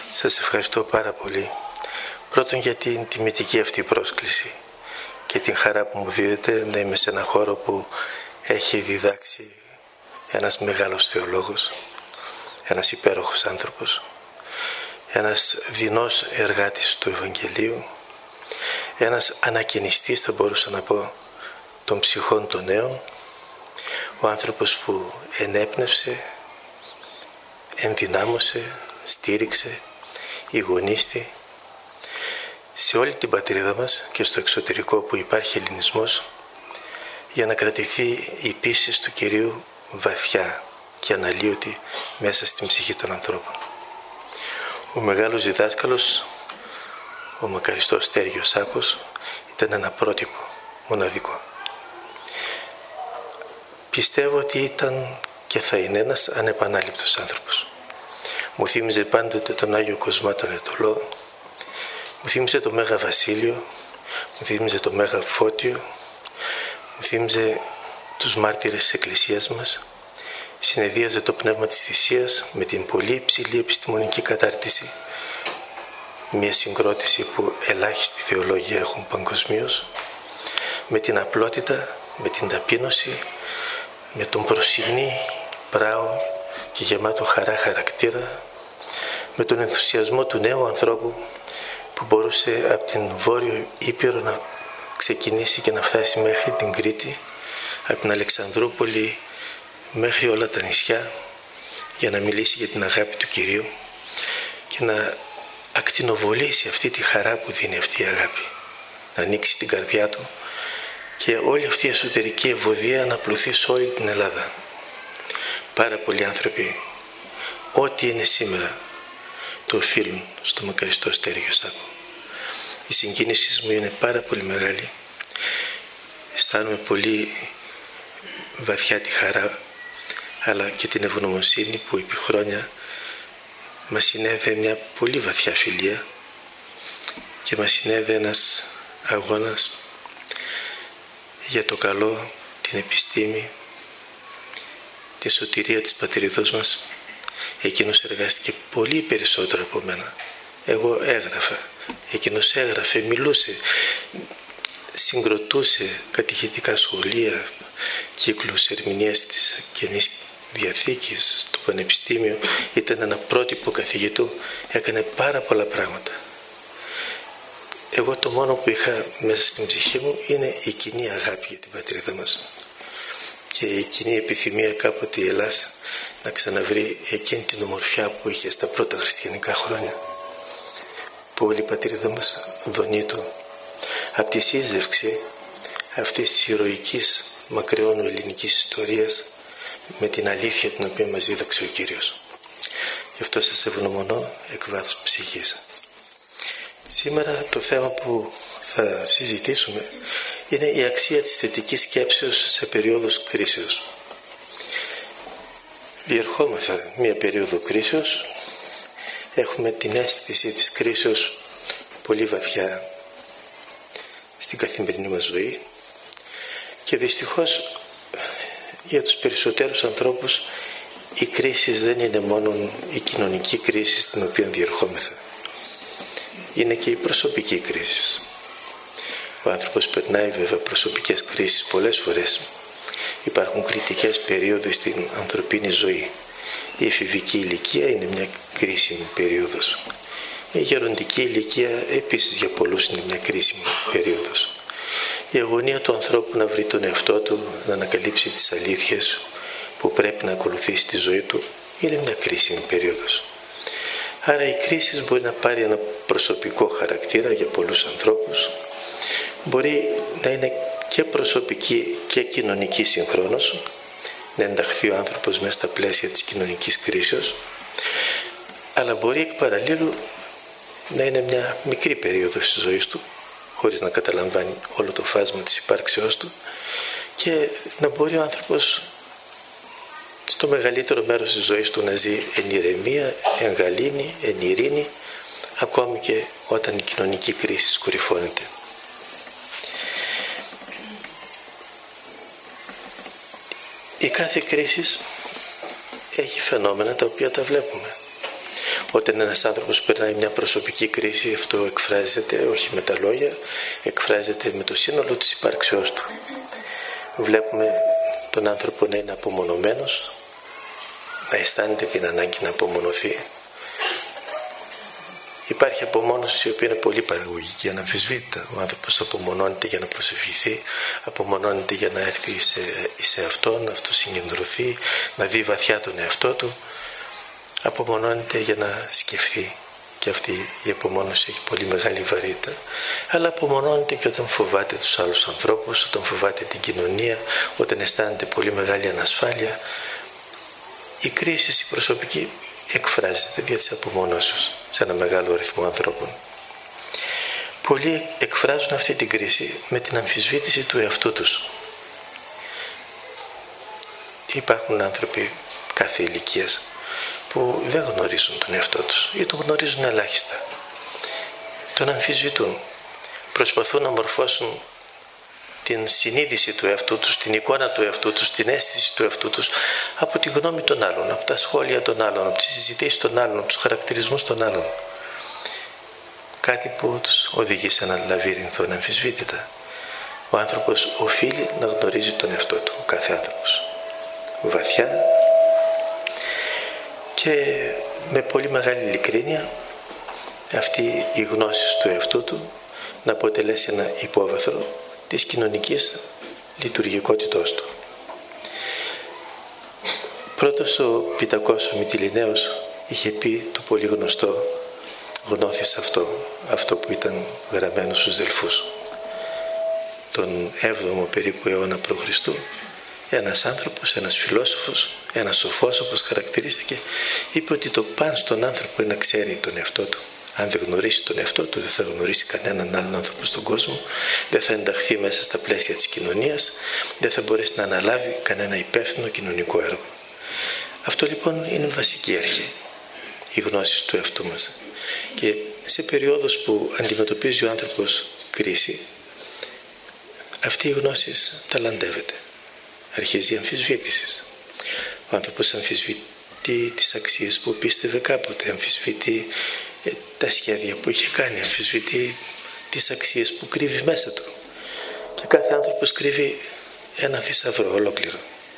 Σας ευχαριστώ πάρα πολύ. Πρώτον για την τιμητική αυτή πρόσκληση και την χαρά που μου δίδεται να είμαι σε ένα χώρο που έχει διδάξει ένας μεγάλος θεολόγος, ένας υπέροχος άνθρωπος, ένας δεινός εργάτης του Ευαγγελίου, ένας ανακαινιστής, θα μπορούσα να πω, των ψυχών των νέων, ο άνθρωπος που ενέπνευσε, ενδυνάμωσε, στήριξε, ηγονίστη σε όλη την πατρίδα μας και στο εξωτερικό που υπάρχει ελληνισμός, για να κρατηθεί η πίστη του Κυρίου βαθιά και αναλύωτη μέσα στην ψυχή των ανθρώπων. Ο μεγάλος διδάσκαλος, ο μακαριστός Στέργιος Σάκος, ήταν ένα πρότυπο μοναδικό. Πιστεύω ότι ήταν και θα είναι ένας ανεπανάληπτος άνθρωπος. Μου θύμιζε πάντοτε τον Άγιο Κοσμά τον Αιτωλό, μου θύμιζε το Μέγα Βασίλειο, μου θύμιζε το Μέγα Φώτιο, μου θύμιζε τους μάρτυρες της Εκκλησίας μας, συνεδίαζε το πνεύμα της θυσίας με την πολύ υψηλή επιστημονική κατάρτιση, μια συγκρότηση που ελάχιστοι θεολόγοι έχουν παγκοσμίως, με την απλότητα, με την ταπείνωση, με τον προσινή, πράο και γεμάτο χαρά χαρακτήρα, με τον ενθουσιασμό του νέου ανθρώπου που μπορούσε από την Βόρειο Ήπειρο να ξεκινήσει και να φτάσει μέχρι την Κρήτη, από την Αλεξανδρούπολη μέχρι όλα τα νησιά, για να μιλήσει για την αγάπη του Κυρίου και να ακτινοβολήσει αυτή τη χαρά που δίνει αυτή η αγάπη, να ανοίξει την καρδιά του και όλη αυτή η εσωτερική ευωδία να πλωθεί σε όλη την Ελλάδα. Πάρα πολλοί άνθρωποι, ό,τι είναι σήμερα, το οφείλουν στο μακαριστό Στέργιο Σάκο. Η συγκίνησή μου είναι πάρα πολύ μεγάλη. Αισθάνομαι πολύ βαθιά τη χαρά, αλλά και την ευγνωμοσύνη που επί χρόνια μας συνέδε μια πολύ βαθιά φιλία και μας συνέδε ένας αγώνας για το καλό, την επιστήμη, τη σωτηρία της πατρίδος μας. Εκείνος εργάστηκε πολύ περισσότερο από μένα. Εγώ έγραφα, εκείνος έγραφε, μιλούσε, συγκροτούσε κατηχητικά σχολεία, κύκλους ερμηνείας της Καινής Διαθήκης στο Πανεπιστήμιο, ήταν ένα πρότυπο καθηγητού, έκανε πάρα πολλά πράγματα. Εγώ το μόνο που είχα μέσα στην ψυχή μου είναι η κοινή αγάπη για την πατρίδα μας και η κοινή επιθυμία κάποτε η Ελλάδα να ξαναβρει εκείνη την ομορφιά που είχε στα πρώτα χριστιανικά χρόνια, που όλη η πατρίδα μας δονείτο από τη σύζευξη αυτής της ηρωικής μακραιώνου ελληνικής ιστορίας με την αλήθεια την οποία μας δίδαξε ο Κύριος. Γι' αυτό σας ευγνωμονώ εκ βάθους ψυχής. Σήμερα το θέμα που θα συζητήσουμε είναι η αξία της θετικής σκέψεως σε περίοδους κρίσεως. Διερχόμεθα μία περίοδο κρίσεως, έχουμε την αίσθηση της κρίσεως πολύ βαθιά στην καθημερινή μας ζωή και δυστυχώς για τους περισσότερους ανθρώπους η κρίση δεν είναι μόνο η κοινωνική κρίση στην οποία διερχόμεθα. Είναι και η προσωπική κρίση. Ο άνθρωπος περνάει βέβαια προσωπικές κρίσεις πολλές φορές. Υπάρχουν κριτικές περίοδοι στην ανθρωπίνη ζωή. Η εφηβική ηλικία είναι μια κρίσιμη περίοδος. Η γεροντική ηλικία επίσης για πολλούς είναι μια κρίσιμη περίοδος. Η αγωνία του ανθρώπου να βρει τον εαυτό του, να ανακαλύψει τις αλήθειες που πρέπει να ακολουθήσει τη ζωή του, είναι μια κρίσιμη περίοδος. Άρα η κρίση μπορεί να πάρει ένα προσωπικό χαρακτήρα για πολλούς ανθρώπους, μπορεί να είναι και προσωπική και κοινωνική συγχρόνως, να ενταχθεί ο άνθρωπος μέσα στα πλαίσια της κοινωνικής κρίσεως, αλλά μπορεί εκ παραλλήλου να είναι μια μικρή περίοδος της ζωής του, χωρίς να καταλαμβάνει όλο το φάσμα της υπάρξεώς του, και να μπορεί ο άνθρωπος στο μεγαλύτερο μέρος της ζωής του να ζει εν ηρεμία, εν γαλήνη, εν ειρήνη, ακόμη και όταν η κοινωνική κρίση σκορυφώνεται. Η κάθε κρίση έχει φαινόμενα τα οποία τα βλέπουμε. Όταν ένας άνθρωπος περνάει μια προσωπική κρίση, αυτό εκφράζεται όχι με τα λόγια, εκφράζεται με το σύνολο της υπάρξεώς του. Βλέπουμε τον άνθρωπο να είναι απομονωμένος, να αισθάνεται την ανάγκη να απομονωθεί. Υπάρχει απομόνωση η οποία είναι πολύ παραγωγική, αναμφισβήτητα. Ο άνθρωπος απομονώνεται για να προσευχηθεί, απομονώνεται για να έρθει σε αυτόν, να αυτοσυγκεντρωθεί, να δει βαθιά τον εαυτό του. Απομονώνεται για να σκεφτεί. Και αυτή η απομόνωση έχει πολύ μεγάλη βαρύτητα. Αλλά απομονώνεται και όταν φοβάται τους άλλους ανθρώπους, όταν φοβάται την κοινωνία, όταν αισθάνεται πολύ μεγάλη ανασφάλεια. Η κρίση η προσωπική εκφράζεται δια της απομονώσεως σε ένα μεγάλο αριθμό ανθρώπων. Πολλοί εκφράζουν αυτή την κρίση με την αμφισβήτηση του εαυτού τους. Υπάρχουν άνθρωποι κάθε ηλικίας που δεν γνωρίζουν τον εαυτό τους ή τον γνωρίζουν ελάχιστα. Τον αμφισβητούν. Προσπαθούν να μορφώσουν την συνείδηση του εαυτού τους, την εικόνα του εαυτού τους, την αίσθηση του εαυτού τους από τη γνώμη των άλλων, από τα σχόλια των άλλων, από τις συζητήσεις των άλλων, από τους χαρακτηρισμούς των άλλων. Κάτι που τους οδηγεί σε ένα λαβύρινθο αμφισβήτητα. Ο άνθρωπος οφείλει να γνωρίζει τον εαυτό του, ο κάθε άνθρωπος. Βαθιά και με πολύ μεγάλη ειλικρίνεια αυτή η γνώση του εαυτού του να αποτελέσει ένα υπόβαθρο της κοινωνικής λειτουργικότητός του. Πρώτος ο Πιτακός ο Μυτιληναίος είχε πει το πολύ γνωστό γνώθης αυτό που ήταν γραμμένο στους Δελφούς. Τον 7ο περίπου αιώνα π.Χ. ένας άνθρωπος, ένας φιλόσοφος, ένας σοφός όπως χαρακτηρίστηκε, είπε ότι το παν στον άνθρωπο είναι να ξέρει τον εαυτό του. Αν δεν γνωρίσει τον εαυτό του, δεν θα γνωρίσει κανέναν άλλον άνθρωπο στον κόσμο, δεν θα ενταχθεί μέσα στα πλαίσια της κοινωνίας, δεν θα μπορέσει να αναλάβει κανένα υπεύθυνο κοινωνικό έργο. Αυτό λοιπόν είναι βασική αρχή, η γνώση του εαυτού μας. Και σε περιόδους που αντιμετωπίζει ο άνθρωπος κρίση, αυτή η γνώση ταλαντεύεται. Αρχίζει η αμφισβήτηση. Ο άνθρωπος αμφισβητεί τις αξίες που πίστευε κάποτε, αμφισβητεί τα σχέδια που είχε κάνει, αμφισβητεί τις αξίες που κρύβει μέσα του. Και κάθε άνθρωπος κρύβει ένα θησαυρό ολόκληρο.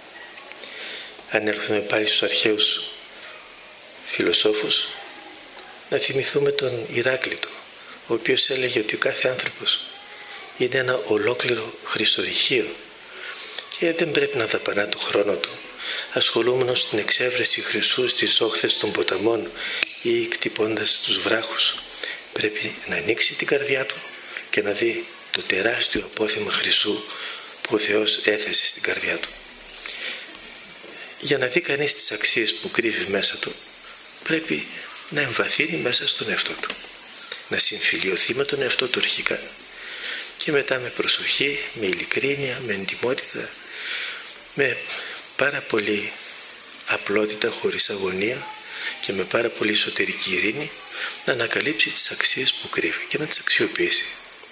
Αν έρθουμε πάλι στους αρχαίους φιλοσόφους, να θυμηθούμε τον Ηράκλειτο, ο οποίος έλεγε ότι ο κάθε άνθρωπος είναι ένα ολόκληρο χρυσορυχείο και δεν πρέπει να δαπανά το χρόνο του ασχολούμενος στην εξέβρεση χρυσού στις όχθες των ποταμών ή κτυπώντας τους βράχους. Πρέπει να ανοίξει την καρδιά του και να δει το τεράστιο απόθεμα χρυσού που ο Θεός έθεσε στην καρδιά του. Για να δει κανείς τις αξίες που κρύβει μέσα του, πρέπει να εμβαθύνει μέσα στον εαυτό του, να συμφιλιωθεί με τον εαυτό του αρχικά και μετά με προσοχή, με ειλικρίνεια, με εντιμότητα, με πάρα πολύ απλότητα χωρίς αγωνία και με πάρα πολύ εσωτερική ειρήνη να ανακαλύψει τις αξίες που κρύβει και να τις αξιοποιήσει.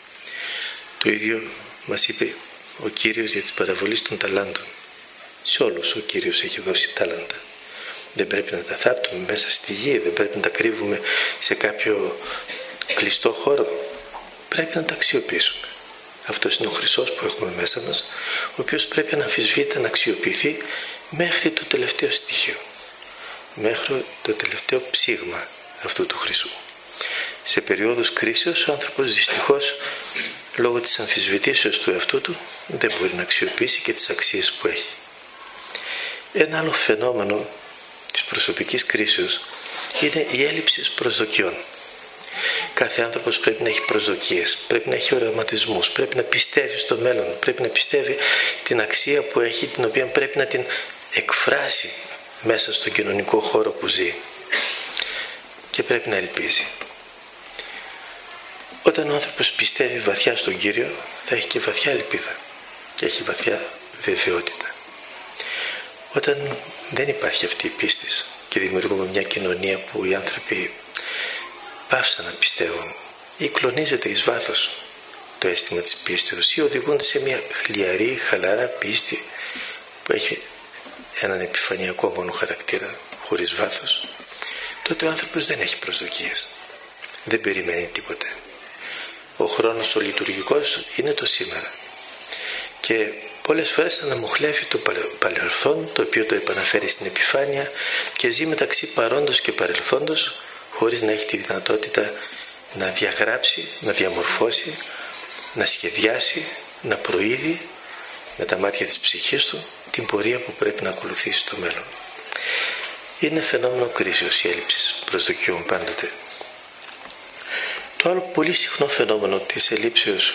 Το ίδιο μας είπε ο Κύριος για τις παραβολές των ταλάντων. Σε όλους ο Κύριος έχει δώσει τάλαντα. Δεν πρέπει να τα θάπτουμε μέσα στη γη, δεν πρέπει να τα κρύβουμε σε κάποιο κλειστό χώρο. Πρέπει να τα αξιοποιήσουμε. Αυτός είναι ο χρυσός που έχουμε μέσα μας, ο οποίος πρέπει να αμφισβήτητα να αξιοποιηθεί μέχρι το τελευταίο στοιχείο, μέχρι το τελευταίο ψήγμα αυτού του χρυσού. Σε περίοδους κρίσεως ο άνθρωπος δυστυχώς λόγω της αμφισβητήσεως του εαυτού του δεν μπορεί να αξιοποιήσει και τις αξίες που έχει. Ένα άλλο φαινόμενο της προσωπικής κρίσεως είναι η έλλειψη προσδοκιών. Κάθε άνθρωπος πρέπει να έχει προσδοκίες, πρέπει να έχει οραματισμούς, πρέπει να πιστεύει στο μέλλον, πρέπει να πιστεύει στην αξία που έχει, την οποία πρέπει να την εκφράσει μέσα στον κοινωνικό χώρο που ζει και πρέπει να ελπίζει. Όταν ο άνθρωπος πιστεύει βαθιά στον Κύριο, θα έχει και βαθιά ελπίδα και έχει βαθιά βεβαιότητα. Όταν δεν υπάρχει αυτή η πίστη και δημιουργούμε μια κοινωνία που οι άνθρωποι πάυσαν να πιστεύουν ή κλονίζεται εις βάθος το αίσθημα της πίστεως ή οδηγούνται σε μια χλιαρή, χαλαρά πίστη που έχει έναν επιφανειακό μόνο χαρακτήρα χωρίς βάθος, τότε ο άνθρωπος δεν έχει προσδοκίες. Δεν περιμένει τίποτε. Ο χρόνος ο λειτουργικός είναι το σήμερα. Και πολλές φορές αναμοχλεύει το παρελθόν, το οποίο το επαναφέρει στην επιφάνεια και ζει μεταξύ παρόντος και παρελθόντος, χωρίς να έχει τη δυνατότητα να διαγράψει, να διαμορφώσει, να σχεδιάσει, να προείδει με τα μάτια της ψυχής του την πορεία που πρέπει να ακολουθήσει στο μέλλον. Είναι φαινόμενο κρίσεως η έλλειψη προσδοκιών πάντοτε. Το άλλο πολύ συχνό φαινόμενο της ελλείψεως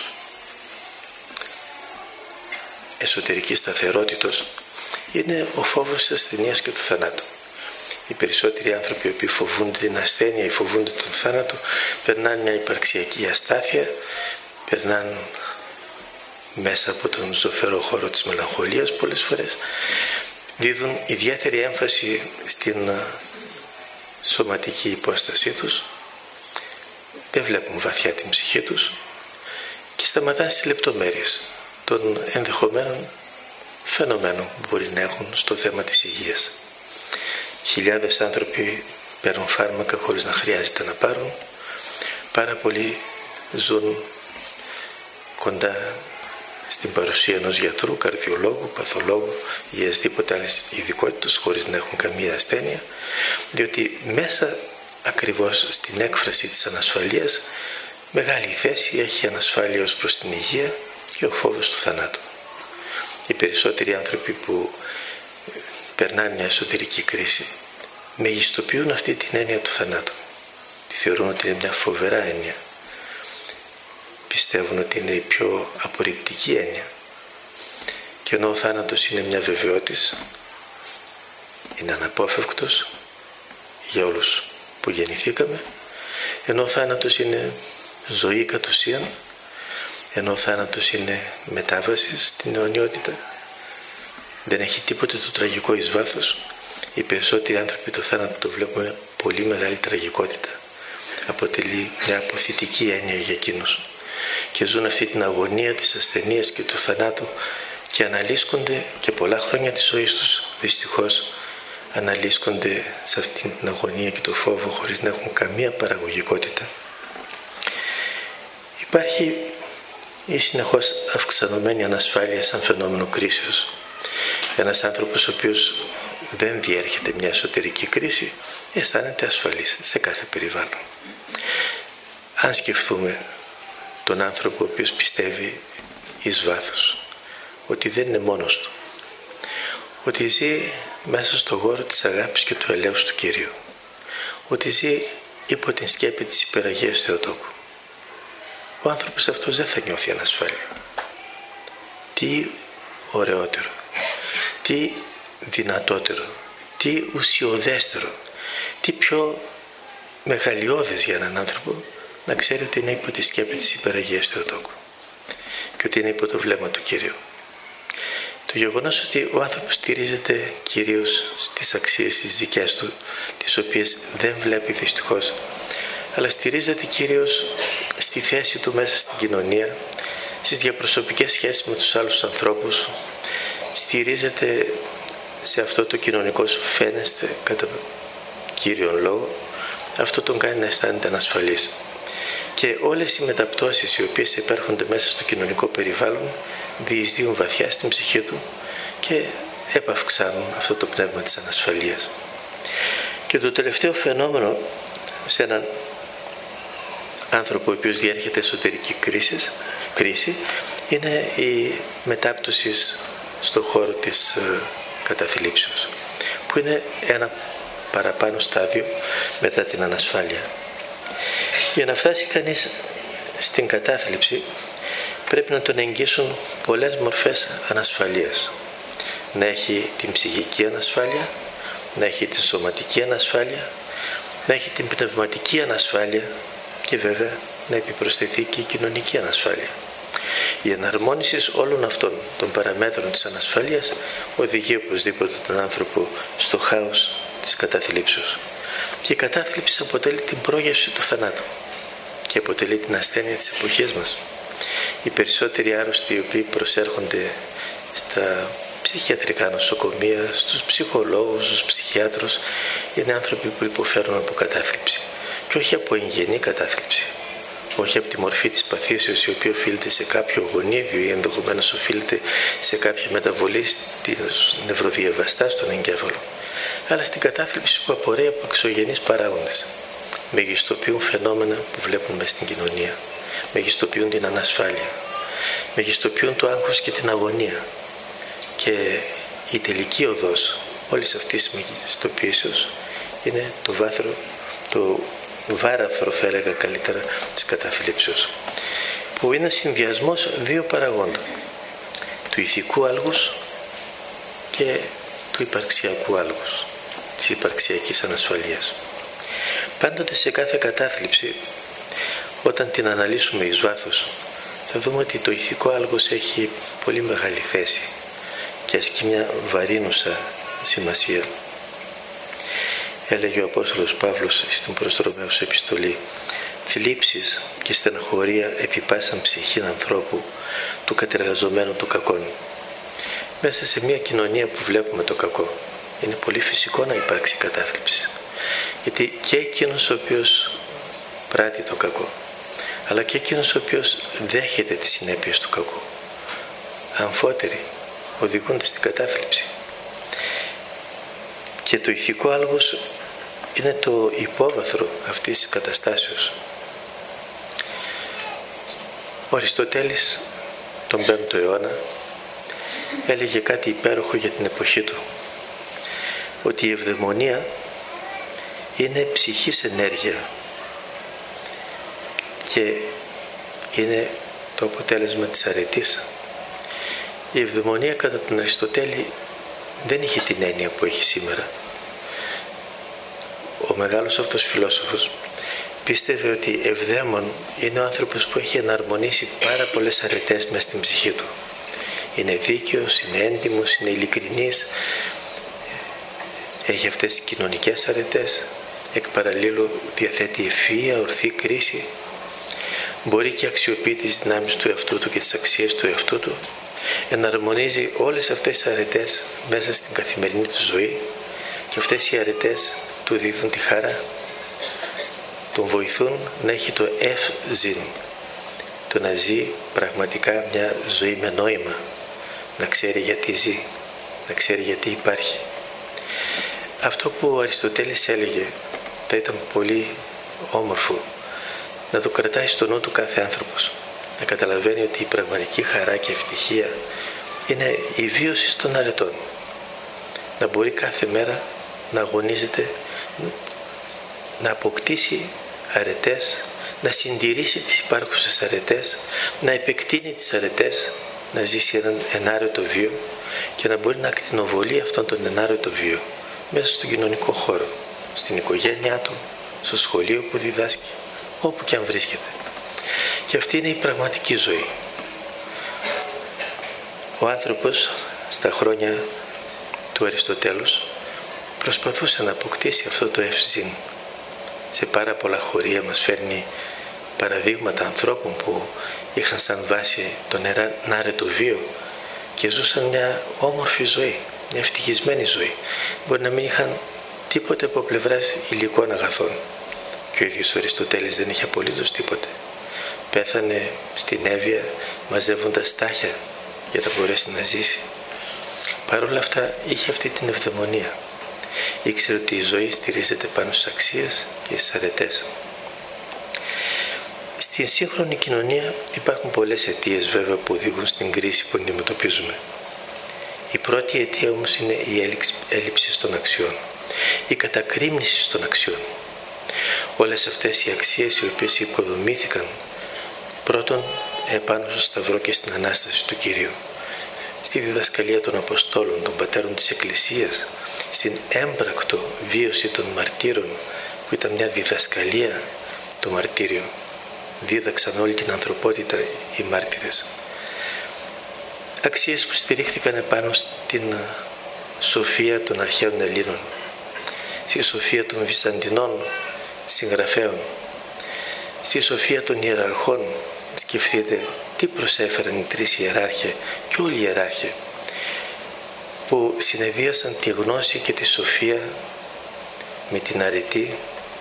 εσωτερικής σταθερότητος είναι ο φόβος της ασθενείας και του θανάτου. Οι περισσότεροι άνθρωποι οι οποίοι φοβούνται την ασθένεια ή φοβούνται τον θάνατο περνάνε μια υπαρξιακή αστάθεια, περνάνε μέσα από τον ζωφερό χώρο της μελαγχολίας πολλές φορές, δίδουν ιδιαίτερη έμφαση στην σωματική υπόστασή τους, δεν βλέπουν βαθιά την ψυχή τους και σταματάνε στις λεπτομέρειες των ενδεχομένων φαινομένων που μπορεί να έχουν στο θέμα της υγείας. Χιλιάδες άνθρωποι παίρνουν φάρμακα χωρίς να χρειάζεται να πάρουν. Πάρα πολλοί ζουν κοντά στην παρουσία ενός γιατρού, καρδιολόγου, παθολόγου ή ασδήποτε άλλης ειδικότητας χωρίς να έχουν καμία ασθένεια, διότι μέσα ακριβώς στην έκφραση της ανασφαλείας μεγάλη θέση έχει η ανασφάλεια ως προς την υγεία και ο φόβος του θανάτου. Οι περισσότεροι άνθρωποι που περνάνε μια εσωτερική κρίση μεγιστοποιούν αυτή την έννοια του θανάτου. Τη θεωρούν ότι είναι μια φοβερά έννοια. Πιστεύουν ότι είναι η πιο απορριπτική έννοια. Και ενώ ο θάνατος είναι μια βεβαιότης, είναι αναπόφευκτος για όλους που γεννηθήκαμε, ενώ ο θάνατος είναι ζωή κατ' ουσίαν, ενώ ο θάνατος είναι μετάβαση στην αιωνιότητα, δεν έχει τίποτε το τραγικό εις βάθος. Οι περισσότεροι άνθρωποι το θάνατο το βλέπουμε πολύ μεγάλη τραγικότητα. Αποτελεί μια αποθητική έννοια για εκείνους και ζουν αυτή την αγωνία της ασθενείας και του θανάτου και αναλύσκονται και πολλά χρόνια της ζωής τους δυστυχώς αναλύσκονται σε αυτή την αγωνία και το φόβο χωρίς να έχουν καμία παραγωγικότητα. Υπάρχει η συνεχώς αυξανωμένη ανασφάλεια σαν φαινόμενο κρίσεως. Ένας άνθρωπος ο οποίος δεν διέρχεται μια εσωτερική κρίση αισθάνεται ασφαλής σε κάθε περιβάλλον. Αν σκεφτούμε τον άνθρωπο ο οποίος πιστεύει εις βάθος ότι δεν είναι μόνος του, ότι ζει μέσα στον χώρο της αγάπης και του ελέους του Κυρίου, ότι ζει υπό την σκέπη της υπεραγίας Θεοτόκου, ο άνθρωπος αυτός δεν θα νιώθει ανασφάλεια. Τι ωραιότερο, τι δυνατότερο, τι ουσιοδέστερο, τι πιο μεγαλειώδες για έναν άνθρωπο να ξέρει ότι είναι υπό τη σκέπη της υπεραγίας Θεοτόκου και ότι είναι υπό το βλέμμα του Κυρίου. Το γεγονός ότι ο άνθρωπος στηρίζεται κυρίως στις αξίες τις δικές του, τις οποίες δεν βλέπει δυστυχώς, αλλά στηρίζεται κυρίως στη θέση του μέσα στην κοινωνία, στις διαπροσωπικές σχέσεις με τους άλλους ανθρώπους, στηρίζεται σε αυτό το κοινωνικό σου φαίνεστε κατά κύριον λόγο, αυτό τον κάνει να αισθάνεται ανασφαλής. Και όλες οι μεταπτώσεις οι οποίες υπάρχονται μέσα στο κοινωνικό περιβάλλον διεισδύουν βαθιά στην ψυχή του και επαυξάνουν αυτό το πνεύμα της ανασφαλείας. Και το τελευταίο φαινόμενο σε έναν άνθρωπο ο οποίος διέρχεται εσωτερική κρίση είναι η μετάπτωση στον χώρο της καταθλίψεως, που είναι ένα παραπάνω στάδιο μετά την ανασφάλεια. Για να φτάσει κανείς στην κατάθλιψη πρέπει να τον εγγύσουν πολλές μορφές ανασφαλείας. Να έχει την ψυχική ανασφάλεια, να έχει την σωματική ανασφάλεια, να έχει την πνευματική ανασφάλεια και βέβαια να επιπροσθεθεί και η κοινωνική ανασφάλεια. Η εναρμόνιση όλων αυτών των παραμέτρων της ανασφάλειας οδηγεί οπωσδήποτε τον άνθρωπο στο χάος της καταθλίψεως. Και η κατάθλιψη αποτελεί την πρόγευση του θανάτου και αποτελεί την ασθένεια της εποχής μας. Οι περισσότεροι άρρωστοι οι οποίοι προσέρχονται στα ψυχιατρικά νοσοκομεία, στους ψυχολόγους, στους ψυχιάτρους, είναι άνθρωποι που υποφέρουν από κατάθλιψη. Και όχι από εγγενή κατάθλιψη. Όχι από τη μορφή της παθήσεως, η οποία οφείλεται σε κάποιο γονίδιο ή ενδεχομένως οφείλεται σε κάποια μεταβολή στις νευροδιαβαστά στον εγκέφαλο, αλλά στην κατάθλιψη που απορρέει από εξωγενείς παράγοντες. Μεγιστοποιούν φαινόμενα που βλέπουν μέσα στην κοινωνία. Μεγιστοποιούν την ανασφάλεια. Μεγιστοποιούν το άγχος και την αγωνία. Και η τελική οδός όλης αυτής της μεγιστοποιήσεως είναι το βάραθρο, θα έλεγα καλύτερα, της καταθλίψεως, που είναι συνδυασμός δύο παραγόντων, του ηθικού άλγους και του υπαρξιακού άλγους, της υπαρξιακής ανασφαλείας. Πάντοτε σε κάθε κατάθλιψη, όταν την αναλύσουμε εις βάθος, θα δούμε ότι το ηθικό άλγος έχει πολύ μεγάλη θέση και ασκεί μια βαρύνουσα σημασία. Έλεγε ο Απόστολος Παύλος στην προς Ρωμαίους επιστολή: «Θλίψεις και στεναχωρία επί πάσαν ψυχήν ανθρώπου, του κατεργαζομένου του κακόν». Μέσα σε μια κοινωνία που βλέπουμε το κακό, είναι πολύ φυσικό να υπάρξει κατάθλιψη. Γιατί και εκείνος ο οποίος πράττει το κακό, αλλά και εκείνος ο οποίος δέχεται τις συνέπειες του κακού, αμφότεροι οδηγούνται στην κατάθλιψη. Και το ηθικό άλγος είναι το υπόβαθρο αυτής της καταστάσεως. Ο Αριστοτέλης τον 5ο αιώνα έλεγε κάτι υπέροχο για την εποχή του, ότι η ευδαιμονία είναι ψυχής ενέργεια και είναι το αποτέλεσμα της αρετής. Η ευδαιμονία κατά τον Αριστοτέλη δεν είχε την έννοια που έχει σήμερα. Ο μεγάλος αυτός φιλόσοφος πίστευε ότι ευδαίμον είναι ο άνθρωπος που έχει εναρμονίσει πάρα πολλές αρετές μέσα στην ψυχή του. Είναι δίκαιος, είναι έντιμος, είναι ειλικρινής, έχει αυτές τις κοινωνικές αρετές, εκ παραλλήλου διαθέτει ευφυΐα, ορθή κρίση, μπορεί και αξιοποιεί τις δυνάμεις του εαυτού του και τις αξίες του εαυτού του, εναρμονίζει όλες αυτές τις αρετές μέσα στην καθημερινή του ζωή και αυτές οι αρετές του δίδουν τη χαρά, τον βοηθούν να έχει το ευζήν, το να ζει πραγματικά μια ζωή με νόημα, να ξέρει γιατί ζει, να ξέρει γιατί υπάρχει. Αυτό που ο Αριστοτέλης έλεγε θα ήταν πολύ όμορφο να το κρατάει στο νου του κάθε άνθρωπος, να καταλαβαίνει ότι η πραγματική χαρά και ευτυχία είναι η βίωση των αρετών, να μπορεί κάθε μέρα να αγωνίζεται, να αποκτήσει αρετές, να συντηρήσει τις υπάρχουσες αρετές, να επεκτείνει τις αρετές, να ζήσει έναν ενάρετο βίο και να μπορεί να ακτινοβολεί αυτόν τον ενάρετο βίο μέσα στον κοινωνικό χώρο, στην οικογένειά του, στο σχολείο που διδάσκει, όπου και αν βρίσκεται. Και αυτή είναι η πραγματική ζωή. Ο άνθρωπος στα χρόνια του Αριστοτέλους προσπαθούσε να αποκτήσει αυτό το ευζήν. Σε πάρα πολλά χωρία μας φέρνει παραδείγματα ανθρώπων που είχαν σαν βάση τον ενάρετο βίο και ζούσαν μια όμορφη ζωή, μια ευτυχισμένη ζωή. Μπορεί να μην είχαν τίποτε από πλευράς υλικών αγαθών. Και ο ίδιος ο Αριστοτέλης δεν είχε απολύτως τίποτε. Πέθανε στην Εύβοια μαζεύοντας στάχια για να μπορέσει να ζήσει. Παρ' όλα αυτά είχε αυτή την ευδαιμονία. Ήξερε ότι η ζωή στηρίζεται πάνω στις αξίες και στις αρετές. Στην σύγχρονη κοινωνία υπάρχουν πολλές αιτίες βέβαια που οδηγούν στην κρίση που αντιμετωπίζουμε. Η πρώτη αιτία όμως είναι η έλλειψη των αξιών, η κατακρίμνηση των αξιών. Όλες αυτές οι αξίες οι οποίες οικοδομήθηκαν πρώτον επάνω στο Σταυρό και στην Ανάσταση του Κυρίου, στη διδασκαλία των Αποστόλων, των πατέρων της Εκκλησίας, στην έμπρακτο βίωση των μαρτύρων που ήταν μια διδασκαλία το μαρτύριο. Δίδαξαν όλη την ανθρωπότητα οι μάρτυρες. Αξίες που στηρίχθηκαν επάνω στην σοφία των αρχαίων Ελλήνων, στη σοφία των Βυζαντινών συγγραφέων, στη σοφία των ιεραρχών. Σκεφτείτε τι προσέφεραν οι τρεις ιεράρχοι και όλοι οι ιεράρχοι. που συνεδίασαν τη γνώση και τη σοφία με την αρετή,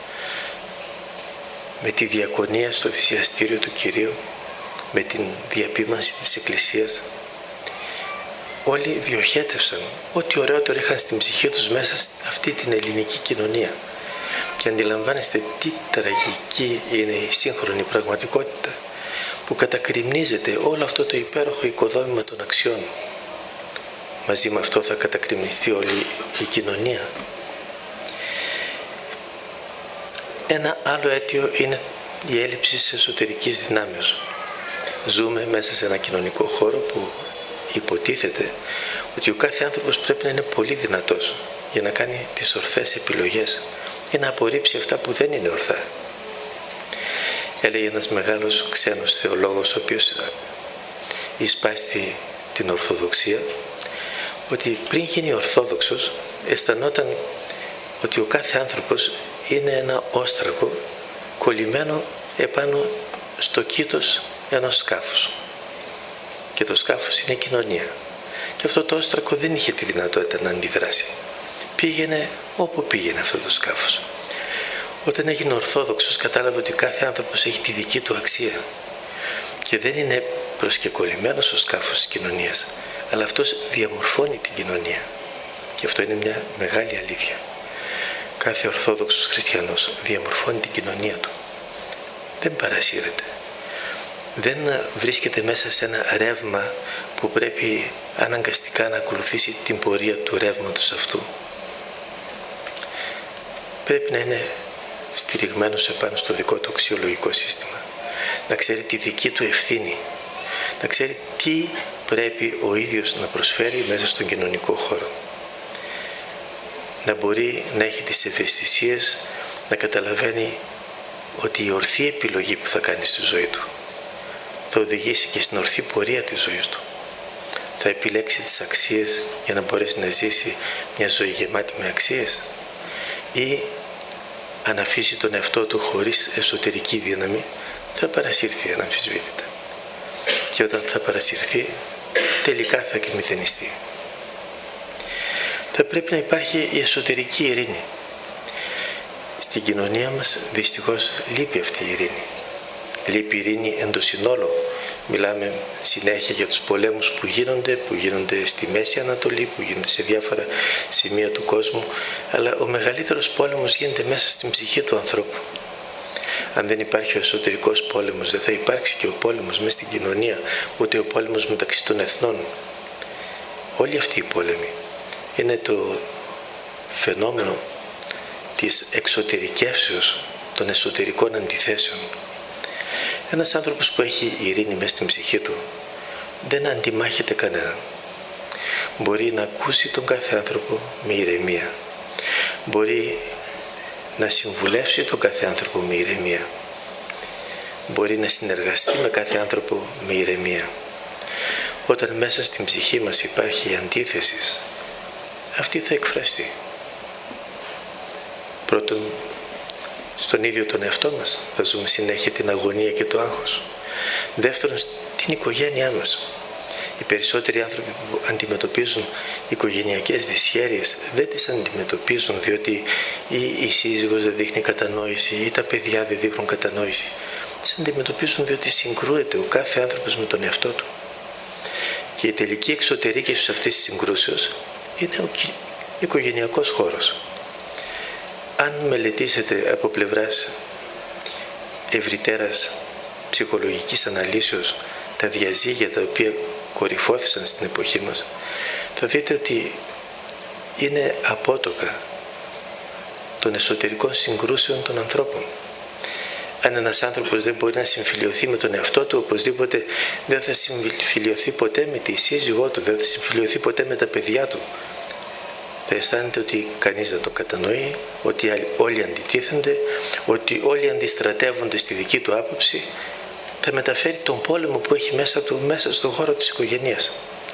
με τη διακονία στο θυσιαστήριο του Κυρίου, με την διαπίμανση της Εκκλησίας. Όλοι διοχέτευσαν ό,τι ωραιότερο είχαν στην ψυχή τους μέσα σε αυτή την ελληνική κοινωνία. Και αντιλαμβάνεστε τι τραγική είναι η σύγχρονη πραγματικότητα, που κατακριμνίζεται όλο αυτό το υπέροχο οικοδόμημα των αξιών. Μαζί με αυτό θα κατακριμνιστεί όλη η κοινωνία. Ένα άλλο αίτιο είναι η έλλειψη της εσωτερικής δυνάμεως. Ζούμε μέσα σε ένα κοινωνικό χώρο που υποτίθεται ότι ο κάθε άνθρωπος πρέπει να είναι πολύ δυνατός για να κάνει τις ορθές επιλογές ή να απορρίψει αυτά που δεν είναι ορθά. Έλεγε ένας μεγάλος ξένος θεολόγος, ο οποίος εισπάστη την Ορθοδοξία, ότι πριν γίνει Ορθόδοξος αισθανόταν ότι ο κάθε άνθρωπος είναι ένα όστρακο κολλημένο επάνω στο κήτος ενός σκάφους. Και το σκάφος είναι η κοινωνία. Και αυτό το όστρακο δεν είχε τη δυνατότητα να αντιδράσει. Πήγαινε όπου πήγαινε αυτό το σκάφος. Όταν έγινε Ορθόδοξος κατάλαβε ότι κάθε άνθρωπος έχει τη δική του αξία και δεν είναι προσκεκολλημένος στο σκάφος της κοινωνίας, αλλά αυτός διαμορφώνει την κοινωνία. Και αυτό είναι μια μεγάλη αλήθεια. Κάθε Ορθόδοξος χριστιανός διαμορφώνει την κοινωνία του. Δεν παρασύρεται. Δεν βρίσκεται μέσα σε ένα ρεύμα που πρέπει αναγκαστικά να ακολουθήσει την πορεία του ρεύματος αυτού. Πρέπει να είναι στηριγμένος επάνω στο δικό του αξιολογικό σύστημα. Να ξέρει τη δική του ευθύνη. Να ξέρει τι πρέπει ο ίδιος να προσφέρει μέσα στον κοινωνικό χώρο. Να μπορεί να έχει τις ευαισθησίες, να καταλαβαίνει ότι η ορθή επιλογή που θα κάνει στη ζωή του θα οδηγήσει και στην ορθή πορεία της ζωής του. Θα επιλέξει τις αξίες για να μπορέσει να ζήσει μια ζωή γεμάτη με αξίες, ή αν αφήσει τον εαυτό του χωρίς εσωτερική δύναμη θα παρασυρθεί αναμφισβήτητα. Και όταν θα παρασυρθεί τελικά θα εκμηδενιστεί. Θα πρέπει να υπάρχει η εσωτερική ειρήνη. Στην κοινωνία μας δυστυχώς λείπει αυτή η ειρήνη. Λείπει η ειρήνη εν το συνόλο. Μιλάμε συνέχεια για τους πολέμους που γίνονται στη Μέση Ανατολή, που γίνονται σε διάφορα σημεία του κόσμου, αλλά ο μεγαλύτερος πόλεμος γίνεται μέσα στην ψυχή του ανθρώπου. Αν δεν υπάρχει ο εσωτερικός πόλεμος, δεν θα υπάρξει και ο πόλεμος μέσα στην κοινωνία, ούτε ο πόλεμος μεταξύ των εθνών. Όλοι αυτοί οι πόλεμοι είναι το φαινόμενο της εξωτερικεύσεως των εσωτερικών αντιθέσεων. Ένας άνθρωπος που έχει ειρήνη μέσα στην ψυχή του δεν αντιμάχεται κανέναν. Μπορεί να ακούσει τον κάθε άνθρωπο με ηρεμία. Μπορεί να συμβουλεύσει τον κάθε άνθρωπο με ηρεμία. Μπορεί να συνεργαστεί με κάθε άνθρωπο με ηρεμία. Όταν μέσα στην ψυχή μας υπάρχει η αντίθεση, αυτή θα εκφραστεί. Πρώτον, στον ίδιο τον εαυτό μας θα ζούμε συνέχεια την αγωνία και το άγχος. Δεύτερον, στην οικογένειά μας. Οι περισσότεροι άνθρωποι που αντιμετωπίζουν οικογενειακές δυσχέρειες δεν τις αντιμετωπίζουν διότι η σύζυγος δεν δείχνει κατανόηση ή τα παιδιά δεν δείχνουν κατανόηση. Τις αντιμετωπίζουν διότι συγκρούεται ο κάθε άνθρωπος με τον εαυτό του. Και η τελική εξωτερήκευση αυτής της συγκρούσεως είναι ο οικογενειακός χώρος. Αν μελετήσετε από πλευράς ευρυτέρας ψυχολογικής αναλύσεως τα διαζύγια τα οποία κορυφώθησαν στην εποχή μας, θα δείτε ότι είναι απότοκα των εσωτερικών συγκρούσεων των ανθρώπων. Αν ένας άνθρωπος δεν μπορεί να συμφιλιωθεί με τον εαυτό του, οπωσδήποτε δεν θα συμφιλιωθεί ποτέ με τη σύζυγό του, δεν θα συμφιλιωθεί ποτέ με τα παιδιά του. Θα αισθάνεται ότι κανείς δεν το κατανοεί, ότι όλοι αντιτίθενται, ότι όλοι αντιστρατεύονται στη δική του άποψη. Θα μεταφέρει τον πόλεμο που έχει μέσα του, μέσα στον χώρο της οικογένειας.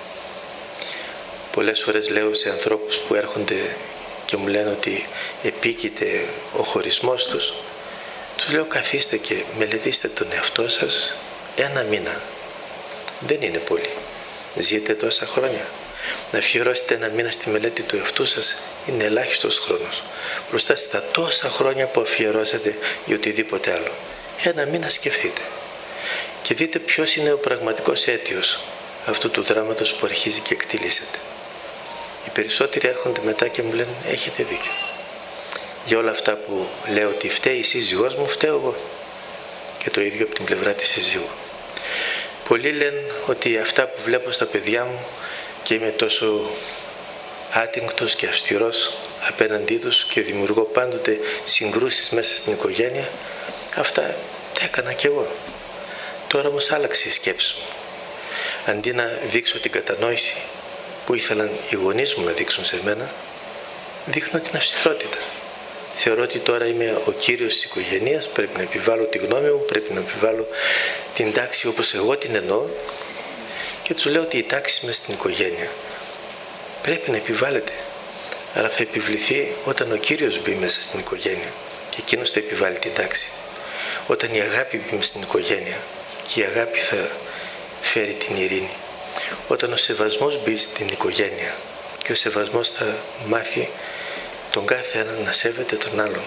Πολλές φορές λέω σε ανθρώπους που έρχονται και μου λένε ότι επίκειται ο χωρισμός τους, τους λέω καθίστε και μελετήστε τον εαυτό σας 1 μήνα. Δεν είναι πολύ. Ζείτε τόσα χρόνια. Να αφιερώσετε ένα μήνα στη μελέτη του εαυτού σας είναι ελάχιστος χρόνος. Μπροστά στα τόσα χρόνια που αφιερώσατε για οτιδήποτε άλλο. Ένα μήνα σκεφτείτε. Και δείτε ποιος είναι ο πραγματικός αίτιος αυτού του δράματος που αρχίζει και εκτιλήσεται. Οι περισσότεροι έρχονται μετά και μου λένε έχετε δίκιο. Για όλα αυτά που λέω ότι φταίει η σύζυγός μου, φταίω εγώ. Και το ίδιο από την πλευρά της σύζυγου. Πολλοί λένε ότι αυτά που βλέπω στα παιδιά μου και είμαι τόσο άτιγκτος και αυστηρός απέναντί τους και δημιουργώ πάντοτε συγκρούσεις μέσα στην οικογένεια, αυτά τα έκανα κι εγώ. Τώρα όμως άλλαξε η σκέψη μου. Αντί να δείξω την κατανόηση που ήθελαν οι γονείς μου να δείξουν σε μένα, δείχνω την αυστηρότητα. Θεωρώ ότι τώρα είμαι ο κύριος της οικογένειας, πρέπει να επιβάλλω τη γνώμη μου, πρέπει να επιβάλλω την τάξη όπως εγώ την εννοώ και τους λέω ότι η τάξη μέσα στην οικογένεια πρέπει να επιβάλλεται, αλλά θα επιβληθεί όταν ο Κύριος μπει μέσα στην οικογένεια και εκείνος θα επιβάλλει την τάξη. Όταν η αγάπη μπει μέσα στην οικογένεια και η αγάπη θα φέρει την ειρήνη. Όταν ο σεβασμός μπει στην οικογένεια και ο σεβασμός θα μάθει τον κάθε έναν να σέβεται τον άλλον.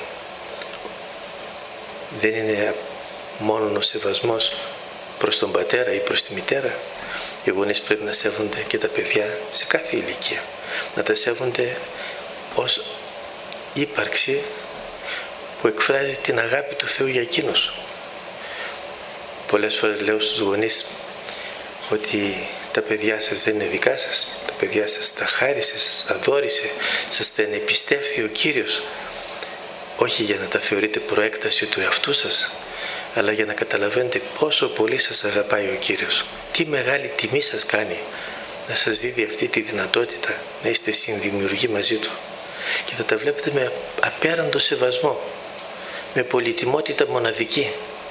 Δεν είναι μόνο ο σεβασμός προς τον πατέρα ή προς τη μητέρα. Οι γονείς πρέπει να σέβονται και τα παιδιά σε κάθε ηλικία. Να τα σέβονται ως ύπαρξη που εκφράζει την αγάπη του Θεού για εκείνους. Πολλές φορές λέω στους γονείς ότι τα παιδιά σας δεν είναι δικά σας. Τα παιδιά σας τα χάρισε, σας τα δώρισε, σας τα ενεπιστεύθη ο Κύριος. Όχι για να τα θεωρείτε προέκταση του εαυτού σας, αλλά για να καταλαβαίνετε πόσο πολύ σας αγαπάει ο Κύριος. Τι μεγάλη τιμή σας κάνει να σας δίδει αυτή τη δυνατότητα να είστε συνδημιουργοί μαζί Του. Και θα τα βλέπετε με απέραντο σεβασμό, με πολυτιμότητα μοναδική.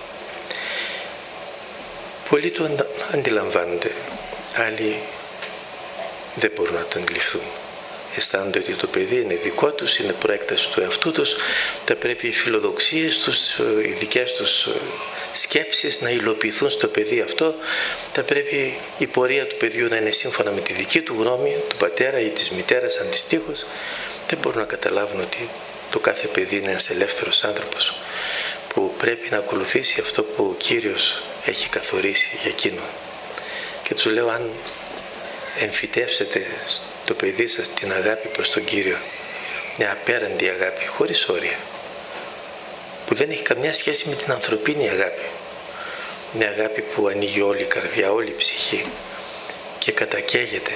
Πολλοί το αντιλαμβάνονται, άλλοι δεν μπορούν να το αντιληφθούν. Αισθάνονται ότι το παιδί είναι δικό τους, είναι προέκταση του εαυτού τους, θα πρέπει οι φιλοδοξίες τους, οι δικές τους σκέψεις να υλοποιηθούν στο παιδί αυτό, θα πρέπει η πορεία του παιδιού να είναι σύμφωνα με τη δική του γνώμη, του πατέρα ή της μητέρας αντιστοίχως. Δεν μπορούν να καταλάβουν ότι το κάθε παιδί είναι ένας ελεύθερος άνθρωπος που πρέπει να ακολουθήσει αυτό που ο Κύριος έχει καθορίσει για εκείνο. Και τους λέω, αν εμφυτεύσετε στο παιδί σας την αγάπη προς τον Κύριο, μια απέραντη αγάπη, χωρίς όρια, που δεν έχει καμιά σχέση με την ανθρωπίνη αγάπη, μια αγάπη που ανοίγει όλη η καρδιά, όλη η ψυχή και κατακαίγεται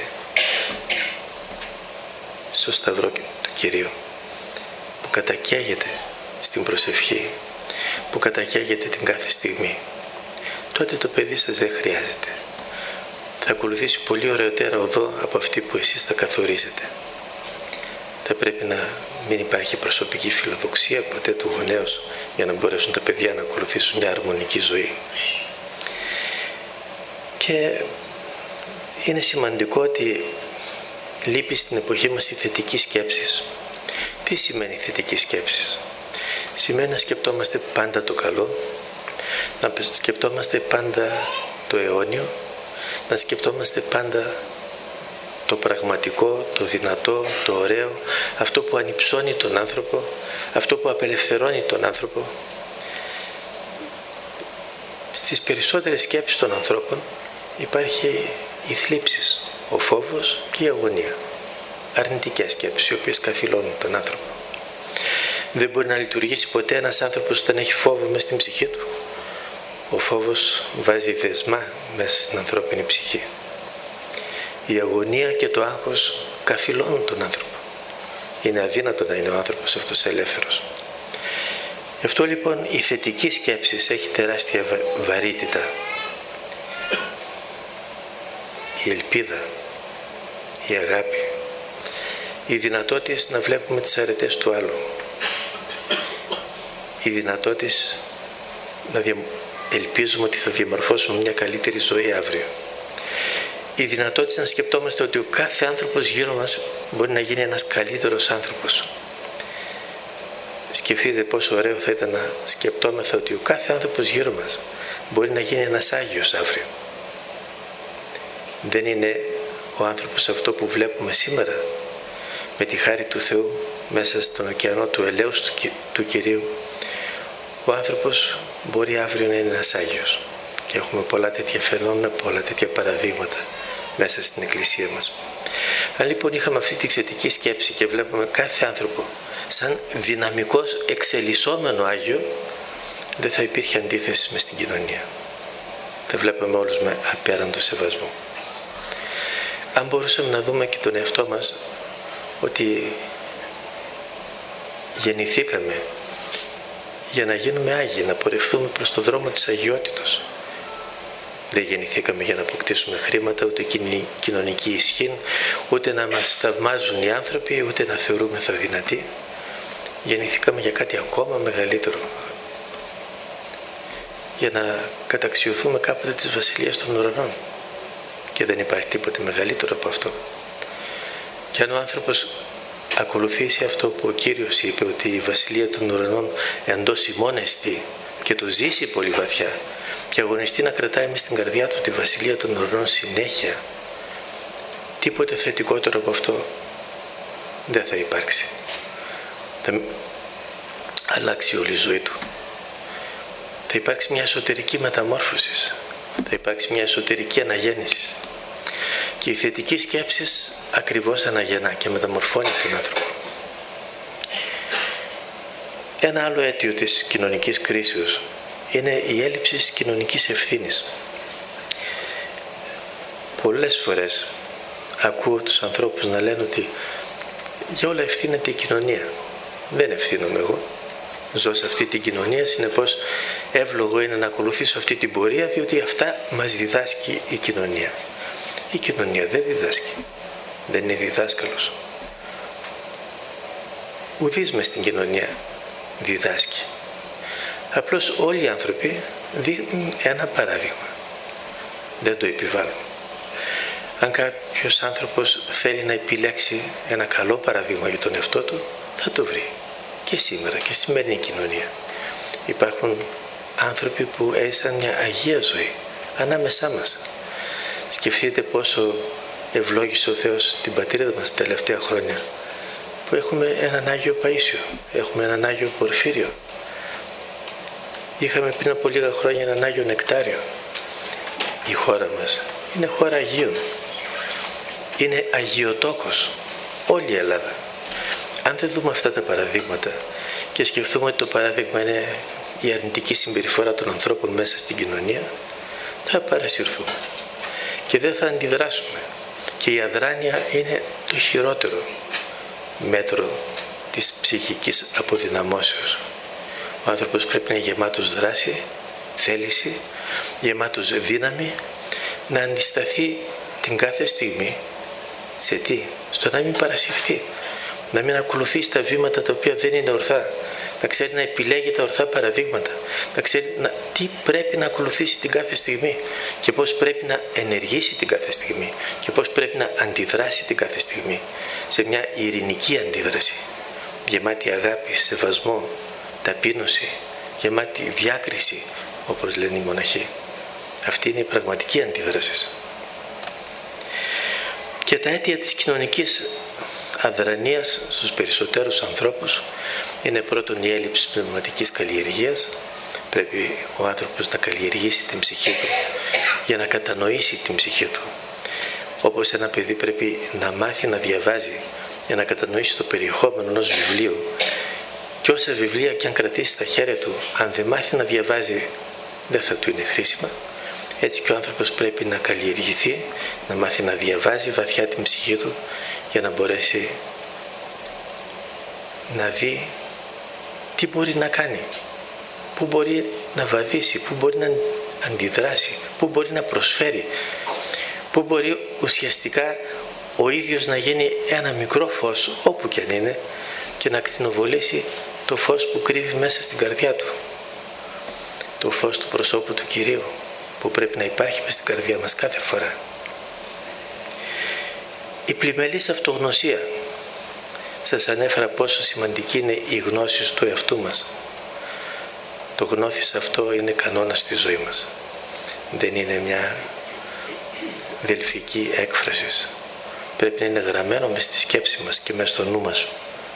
στο σταυρό του Κυρίου, που κατακαίγεται στην προσευχή, που κατακαίγεται την κάθε στιγμή, τότε το παιδί σας δεν χρειάζεται. Θα ακολουθήσει πολύ ωραιότερα οδό από αυτή που εσείς θα καθορίσετε. Θα πρέπει να μην υπάρχει προσωπική φιλοδοξία ποτέ του γονέως για να μπορέσουν τα παιδιά να ακολουθήσουν μια αρμονική ζωή. Και είναι σημαντικό ότι λείπει στην εποχή μας η θετική σκέψη. Τι σημαίνει θετική σκέψη? Σημαίνει να σκεπτόμαστε πάντα το καλό, να σκεπτόμαστε πάντα το αιώνιο, να σκεπτόμαστε πάντα το πραγματικό, το δυνατό, το ωραίο, αυτό που ανυψώνει τον άνθρωπο, αυτό που απελευθερώνει τον άνθρωπο. Στις περισσότερες σκέψεις των ανθρώπων υπάρχει η θλίψη, ο φόβος και η αγωνία. Αρνητικές σκέψεις, οι οποίες καθυλώνουν τον άνθρωπο. Δεν μπορεί να λειτουργήσει ποτέ ένας άνθρωπος όταν έχει φόβο μέσα στην ψυχή του. Ο φόβος βάζει δεσμά μέσα στην ανθρώπινη ψυχή. Η αγωνία και το άγχος καθυλώνουν τον άνθρωπο. Είναι αδύνατο να είναι ο άνθρωπος αυτός ελεύθερος. Γι' αυτό λοιπόν η θετική σκέψη έχει τεράστια βαρύτητα. Η ελπίδα, η αγάπη, η δυνατότητα να βλέπουμε τις αρετές του άλλου, η δυνατότητα να ελπίζουμε ότι θα διαμορφώσουμε μια καλύτερη ζωή αύριο. Η δυνατότητα να σκεπτόμαστε ότι ο κάθε άνθρωπος γύρω μας μπορεί να γίνει ένας καλύτερος άνθρωπος. Σκεφτείτε πόσο ωραίο θα ήταν να σκεπτόμεθα ότι ο κάθε άνθρωπος γύρω μας μπορεί να γίνει ένας Άγιος αύριο. Δεν είναι ο άνθρωπος αυτό που βλέπουμε σήμερα, με τη χάρη του Θεού, μέσα στον ωκεανό του ελέους του Κυρίου, ο άνθρωπος μπορεί αύριο να είναι ένας Άγιος. Και έχουμε πολλά τέτοια φαινόμενα, πολλά τέτοια παραδείγματα μέσα στην Εκκλησία μας. Αν λοιπόν είχαμε αυτή τη θετική σκέψη και βλέπουμε κάθε άνθρωπο σαν δυναμικός εξελισσόμενο Άγιο, δεν θα υπήρχε αντίθεση μες στην κοινωνία. Θα βλέπαμε όλους με απέραντο σεβασμό. Αν μπορούσαμε να δούμε και τον εαυτό μας, ότι γεννηθήκαμε για να γίνουμε Άγιοι, να πορευθούμε προς το δρόμο της αγιότητος. Δεν γεννηθήκαμε για να αποκτήσουμε χρήματα, ούτε κοινωνική ισχύ, ούτε να μας θαυμάζουν οι άνθρωποι, ούτε να θεωρούμεθα δυνατοί. Γεννηθήκαμε για κάτι ακόμα μεγαλύτερο. Για να καταξιωθούμε κάποτε της Βασιλείας των Ουρανών. Και δεν υπάρχει τίποτε μεγαλύτερο από αυτό. Και αν ο άνθρωπος ακολουθήσει αυτό που ο Κύριος είπε, ότι η Βασιλεία των Ουρανών εντός ημών εστί, και το ζήσει πολύ βαθιά, και αγωνιστεί να κρατάει μες στην καρδιά του τη Βασιλεία των Ουρανών συνέχεια, τίποτε θετικότερο από αυτό δεν θα υπάρξει. Θα αλλάξει όλη η ζωή του. Θα υπάρξει μια εσωτερική μεταμόρφωση. Θα υπάρξει μια εσωτερική αναγέννηση. Και η θετική σκέψη ακριβώς αναγεννά και μεταμορφώνει τον άνθρωπο. Ένα άλλο αίτιο της κοινωνικής κρίσεως είναι η έλλειψη της κοινωνικής ευθύνης. Πολλές φορές ακούω τους ανθρώπους να λένε ότι για όλα ευθύνεται η κοινωνία. Δεν ευθύνομαι εγώ. Ζω σε αυτή την κοινωνία, συνεπώς εύλογο είναι να ακολουθήσω αυτή την πορεία, διότι αυτά μας διδάσκει η κοινωνία. Η κοινωνία δεν διδάσκει. Δεν είναι διδάσκαλος. Ουδής μες στην κοινωνία διδάσκει. Απλώς όλοι οι άνθρωποι δείχνουν ένα παράδειγμα. Δεν το επιβάλλουν. Αν κάποιος άνθρωπος θέλει να επιλέξει ένα καλό παράδειγμα για τον εαυτό του, θα το βρει. Και σήμερα και στη σημερινή κοινωνία υπάρχουν άνθρωποι που έζησαν μια αγία ζωή ανάμεσά μας. Σκεφτείτε πόσο ευλόγησε ο Θεός την πατρίδα μας τα τελευταία χρόνια, που έχουμε έναν Άγιο Παΐσιο, έχουμε έναν Άγιο Πορφύριο, είχαμε πριν από λίγα χρόνια έναν Άγιο Νεκτάριο. Η χώρα μας είναι χώρα Αγίων, είναι αγιοτόκος όλη η Ελλάδα. Αν δεν δούμε αυτά τα παραδείγματα και σκεφτούμε ότι το παράδειγμα είναι η αρνητική συμπεριφορά των ανθρώπων μέσα στην κοινωνία, θα παρασυρθούμε και δεν θα αντιδράσουμε. Και η αδράνεια είναι το χειρότερο μέτρο της ψυχικής αποδυναμώσεως. Ο άνθρωπος πρέπει να είναι γεμάτος δράση, θέληση, γεμάτος δύναμη, να αντισταθεί την κάθε στιγμή σε τι? Στο να μην παρασυρθεί. Να μην ακολουθήσει τα βήματα τα οποία δεν είναι ορθά. Να ξέρει να επιλέγει τα ορθά παραδείγματα. Να ξέρει τι πρέπει να ακολουθήσει την κάθε στιγμή και πώς πρέπει να ενεργήσει την κάθε στιγμή και πώς πρέπει να αντιδράσει την κάθε στιγμή σε μια ειρηνική αντίδραση, γεμάτη αγάπη, σεβασμό, ταπείνωση, γεμάτη διάκριση, όπως λένε οι μοναχοί. Αυτή είναι η πραγματική αντίδραση. Και τα αίτια της κοινωνικής αδρανείας στους περισσότερους ανθρώπους είναι πρώτον η έλλειψη πνευματικής καλλιεργίας. Πρέπει ο άνθρωπος να καλλιεργήσει την ψυχή του για να κατανοήσει την ψυχή του. Όπως ένα παιδί πρέπει να μάθει να διαβάζει για να κατανοήσει το περιεχόμενο ενός βιβλίου, και όσα βιβλία και αν κρατήσει στα χέρια του, αν δεν μάθει να διαβάζει, δεν θα του είναι χρήσιμα. Έτσι και ο άνθρωπος πρέπει να καλλιεργηθεί, να μάθει να διαβάζει βαθιά την ψυχή του για να μπορέσει να δει τι μπορεί να κάνει, πού μπορεί να βαδίσει, πού μπορεί να αντιδράσει, πού μπορεί να προσφέρει, πού μπορεί ουσιαστικά ο ίδιος να γίνει ένα μικρό φως όπου και αν είναι και να ακτινοβολήσει το φως που κρύβει μέσα στην καρδιά του, το φως του προσώπου του Κυρίου που πρέπει να υπάρχει μες στην καρδιά μας κάθε φορά. Η πλημελής αυτογνωσία. Σας ανέφερα πόσο σημαντική είναι η γνώση του εαυτού μας. Το γνώθις αυτό είναι κανόνας στη ζωή μας. Δεν είναι μια δελφική έκφραση. πρέπει να είναι γραμμένο μες στη σκέψη μας και μες στο νου μας.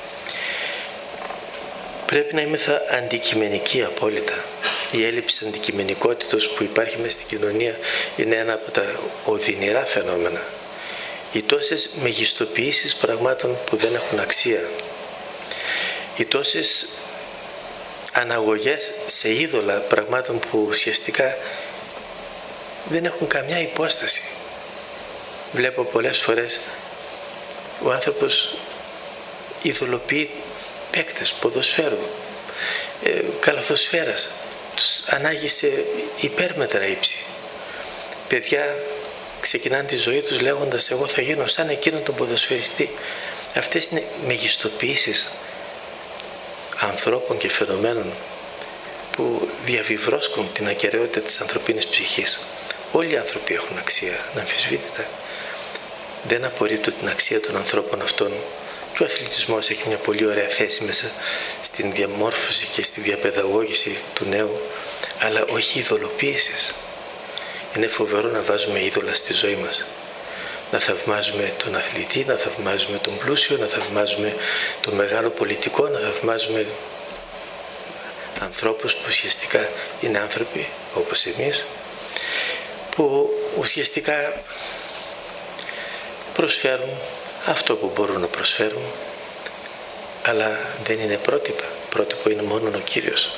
Πρέπει να είμεθα αντικειμενικοί απόλυτα. Η έλλειψη αντικειμενικότητος που υπάρχει μες στην κοινωνία είναι ένα από τα οδυνηρά φαινόμενα. Οι τόσες μεγιστοποιήσεις πραγμάτων που δεν έχουν αξία. Οι τόσες αναγωγές σε είδωλα πραγμάτων που ουσιαστικά δεν έχουν καμιά υπόσταση. Βλέπω πολλές φορές ο άνθρωπος ειδωλοποιεί παίκτες ποδοσφαίρου, καλαθοσφαίρας, τους ανάγει σε υπέρμετρα ύψη. Παιδιά ξεκινάνε τη ζωή τους λέγοντας εγώ θα γίνω σαν εκείνον τον ποδοσφαιριστή. Αυτές είναι μεγιστοποιήσεις ανθρώπων και φαινομένων που διαβιβρώσκουν την ακεραιότητα της ανθρωπίνης ψυχής. Όλοι οι άνθρωποι έχουν αξία, αναμφισβήτητα. Δεν απορρίπτω την αξία των ανθρώπων αυτών και ο αθλητισμός έχει μια πολύ ωραία θέση μέσα στην διαμόρφωση και στη διαπαιδαγώγηση του νέου, αλλά όχι ειδωλοποίησης. Είναι φοβερό να βάζουμε είδωλα στη ζωή μας. Να θαυμάζουμε τον αθλητή, να θαυμάζουμε τον πλούσιο, να θαυμάζουμε τον μεγάλο πολιτικό, να θαυμάζουμε ανθρώπους που ουσιαστικά είναι άνθρωποι όπως εμείς, που ουσιαστικά προσφέρουν αυτό που μπορούν να προσφέρουν, αλλά δεν είναι πρότυπα. Πρότυπο είναι μόνο ο Κύριος.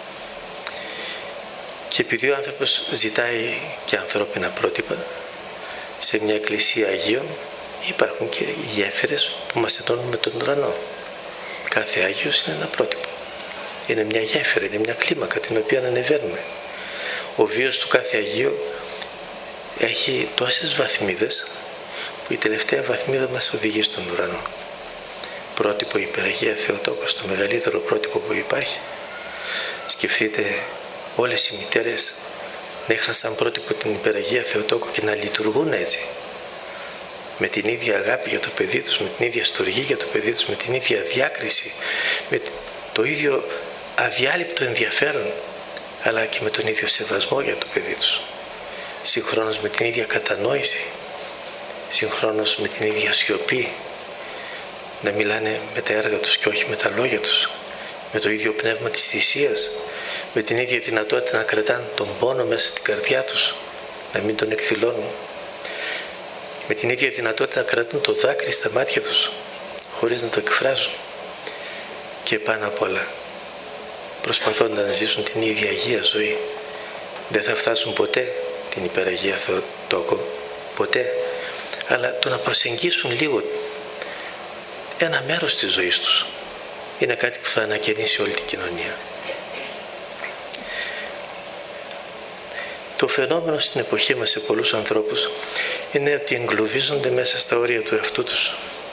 Και επειδή ο άνθρωπος ζητάει και ανθρώπινα πρότυπα, σε μια εκκλησία Αγίων υπάρχουν και γέφυρες που μας ενώνουν με τον ουρανό. Κάθε Άγιος είναι ένα πρότυπο. Είναι μια γέφυρα, είναι μια κλίμακα την οποία ανεβαίνουμε. Ο βίος του κάθε Αγίου έχει τόσες βαθμίδες που η τελευταία βαθμίδα μας οδηγεί στον ουρανό. Πρότυπο η Υπεραγία Θεοτόκος, το μεγαλύτερο πρότυπο που υπάρχει. Σκεφτείτε όλες οι μητέρες να είχαν σαν πρότυπο την Υπεραγία Θεοτόκο και να λειτουργούν έτσι. Με την ίδια αγάπη για το παιδί τους, με την ίδια στοργή για το παιδί τους, με την ίδια διάκριση, με το ίδιο αδιάλειπτο ενδιαφέρον, αλλά και με τον ίδιο σεβασμό για το παιδί τους. Συγχρόνως με την ίδια κατανόηση, συγχρόνως με την ίδια σιωπή, να μιλάνε με τα έργα τους και όχι με τα λόγια τους, με το ίδιο πνεύμα της θυσίας, με την ίδια δυνατότητα να κρατάνε τον πόνο μέσα στην καρδιά τους, να μην τον εκδηλώνουν, με την ίδια δυνατότητα να κρατούν το δάκρυ στα μάτια τους, χωρίς να το εκφράζουν, και πάνω απ' όλα προσπαθώντας να ζήσουν την ίδια Αγία ζωή. Δεν θα φτάσουν ποτέ την Υπεραγία Θεοτόκο, ποτέ, αλλά το να προσεγγίσουν λίγο ένα μέρος της ζωής τους είναι κάτι που θα ανακαινήσει όλη την κοινωνία. Το φαινόμενο στην εποχή μας σε πολλούς ανθρώπους είναι ότι εγκλωβίζονται μέσα στα όρια του εαυτού τους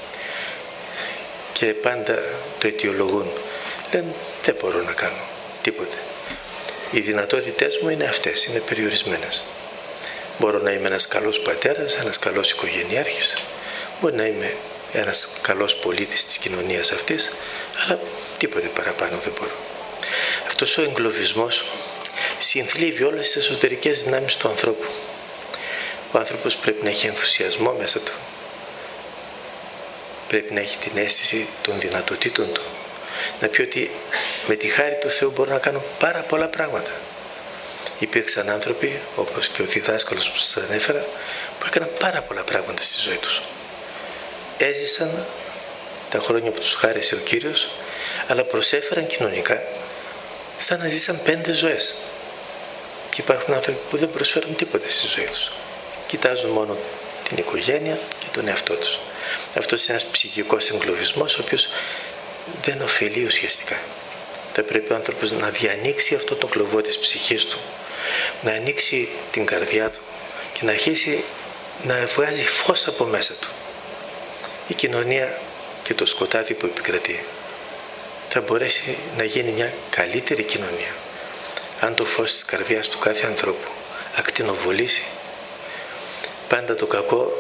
και πάντα το αιτιολογούν. Λένε δεν μπορώ να κάνω τίποτε. Οι δυνατότητές μου είναι αυτές, είναι περιορισμένες. Μπορώ να είμαι ένας καλός πατέρας, ένας καλός οικογενειάρχης, μπορεί να είμαι ένας καλός πολίτης της κοινωνίας αυτής, αλλά τίποτε παραπάνω δεν μπορώ. Αυτός ο εγκλωβισμός συνθλίβει όλες τις εσωτερικές δυνάμεις του ανθρώπου. Ο άνθρωπος πρέπει να έχει ενθουσιασμό μέσα του. Πρέπει να έχει την αίσθηση των δυνατοτήτων του. Να πει ότι με τη χάρη του Θεού μπορώ να κάνω πάρα πολλά πράγματα. Υπήρξαν άνθρωποι, όπως και ο διδάσκαλος που σας ανέφερα, που έκαναν πάρα πολλά πράγματα στη ζωή τους. Έζησαν τα χρόνια που τους χάρισε ο Κύριος, αλλά προσέφεραν κοινωνικά σαν να ζήσαν 5 ζωές. Και υπάρχουν άνθρωποι που δεν προσφέρουν τίποτα στη ζωή τους. Κοιτάζουν μόνο την οικογένεια και τον εαυτό τους. Αυτός είναι ένας ψυχικός εγκλωβισμός, ο οποίος δεν ωφελεί ουσιαστικά. Θα πρέπει ο άνθρωπος να διανοίξει αυτό το κλωβό της ψυχής του, να ανοίξει την καρδιά του και να αρχίσει να βγάζει φως από μέσα του. Η κοινωνία και το σκοτάδι που επικρατεί θα μπορέσει να γίνει μια καλύτερη κοινωνία αν το φως της καρδιάς του κάθε ανθρώπου ακτινοβολήσει. Πάντα το κακό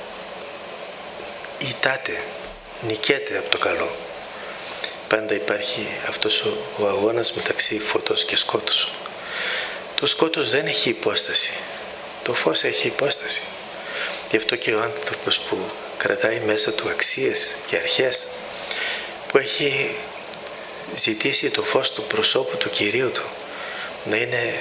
ητάται, νικέται από το καλό. Πάντα υπάρχει αυτός ο αγώνας μεταξύ φωτός και σκότους. Το σκότος δεν έχει υπόσταση, το φως έχει υπόσταση. Γι' αυτό και ο άνθρωπος που κρατάει μέσα του αξίες και αρχές, που έχει ζητήσει το φως του προσώπου του Κυρίου του να είναι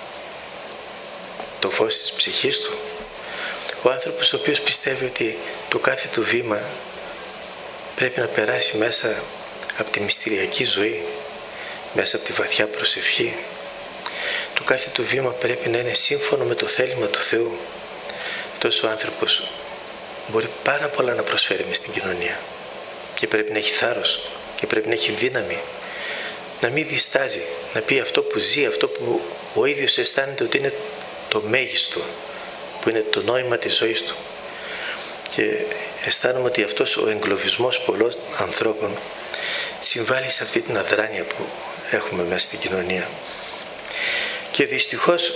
το φως της ψυχής του. Ο άνθρωπος ο οποίος πιστεύει ότι το κάθε του βήμα πρέπει να περάσει μέσα από τη μυστηριακή ζωή, μέσα από τη βαθιά προσευχή. Το κάθε του βήμα πρέπει να είναι σύμφωνο με το θέλημα του Θεού. Αυτός ο άνθρωπος μπορεί πάρα πολλά να προσφέρει μες στην κοινωνία και πρέπει να έχει θάρρος και πρέπει να έχει δύναμη, να μην διστάζει, να πει αυτό που ζει, αυτό που ο ίδιος αισθάνεται ότι είναι το μέγιστο, που είναι το νόημα της ζωής του. Και αισθάνομαι ότι αυτός ο εγκλωβισμός πολλών ανθρώπων συμβάλλει σε αυτή την αδράνεια που έχουμε μέσα στην κοινωνία. Και δυστυχώς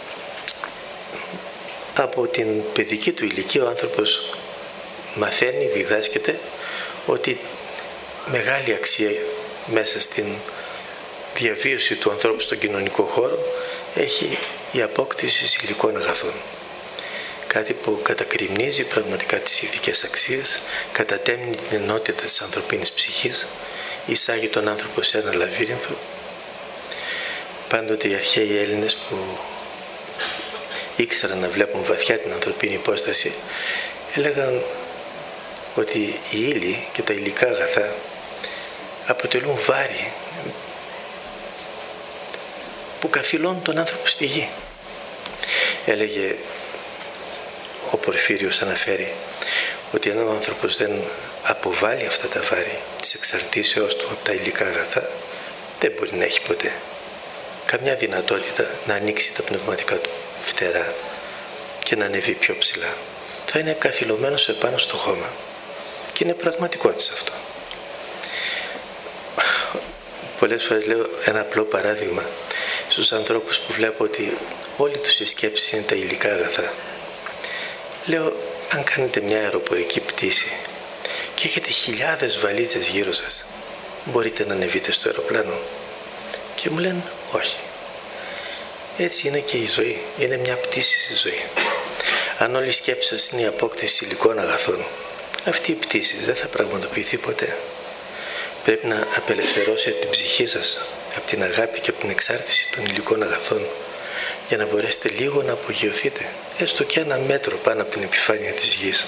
από την παιδική του ηλικία ο άνθρωπος μαθαίνει, διδάσκεται ότι μεγάλη αξία μέσα στην διαβίωση του ανθρώπου στον κοινωνικό χώρο έχει η απόκτηση υλικών αγαθών. Κάτι που κατακριμνίζει πραγματικά τις ηθικές αξίες, κατατέμνει την ενότητα της ανθρωπίνης ψυχής, εισάγει τον άνθρωπο σε ένα λαβύρινθο. Πάντοτε οι αρχαίοι Έλληνες που ήξεραν να βλέπουν βαθιά την ανθρωπίνη υπόσταση έλεγαν ότι η ύλη και τα υλικά αγαθά αποτελούν βάρη που καθυλώνουν τον άνθρωπο στη γη. Έλεγε ο Πορφύριος, αναφέρει ότι αν ο άνθρωπος δεν αποβάλει αυτά τα βάρη της εξαρτήσεώς του από τα υλικά αγαθά, δεν μπορεί να έχει ποτέ καμιά δυνατότητα να ανοίξει τα πνευματικά του φτερά και να ανεβεί πιο ψηλά. Θα είναι καθυλωμένος επάνω στο χώμα. Και είναι πραγματικότητα αυτό. Πολλές φορές λέω ένα απλό παράδειγμα στους ανθρώπους που βλέπω ότι όλη τους η σκέψη είναι τα υλικά αγαθά. Λέω, αν κάνετε μια αεροπορική πτήση και έχετε χιλιάδες βαλίτσες γύρω σας, μπορείτε να ανεβείτε στο αεροπλάνο? Και μου λένε όχι. Έτσι είναι και η ζωή. Είναι μια πτήση στη ζωή. Αν όλη η σκέψη σας είναι η απόκτηση υλικών αγαθών, αυτή η πτήση δεν θα πραγματοποιηθεί ποτέ. Πρέπει να απελευθερώσετε την ψυχή σας από την αγάπη και από την εξάρτηση των υλικών αγαθών για να μπορέσετε λίγο να απογειωθείτε, έστω και ένα μέτρο πάνω από την επιφάνεια της γης.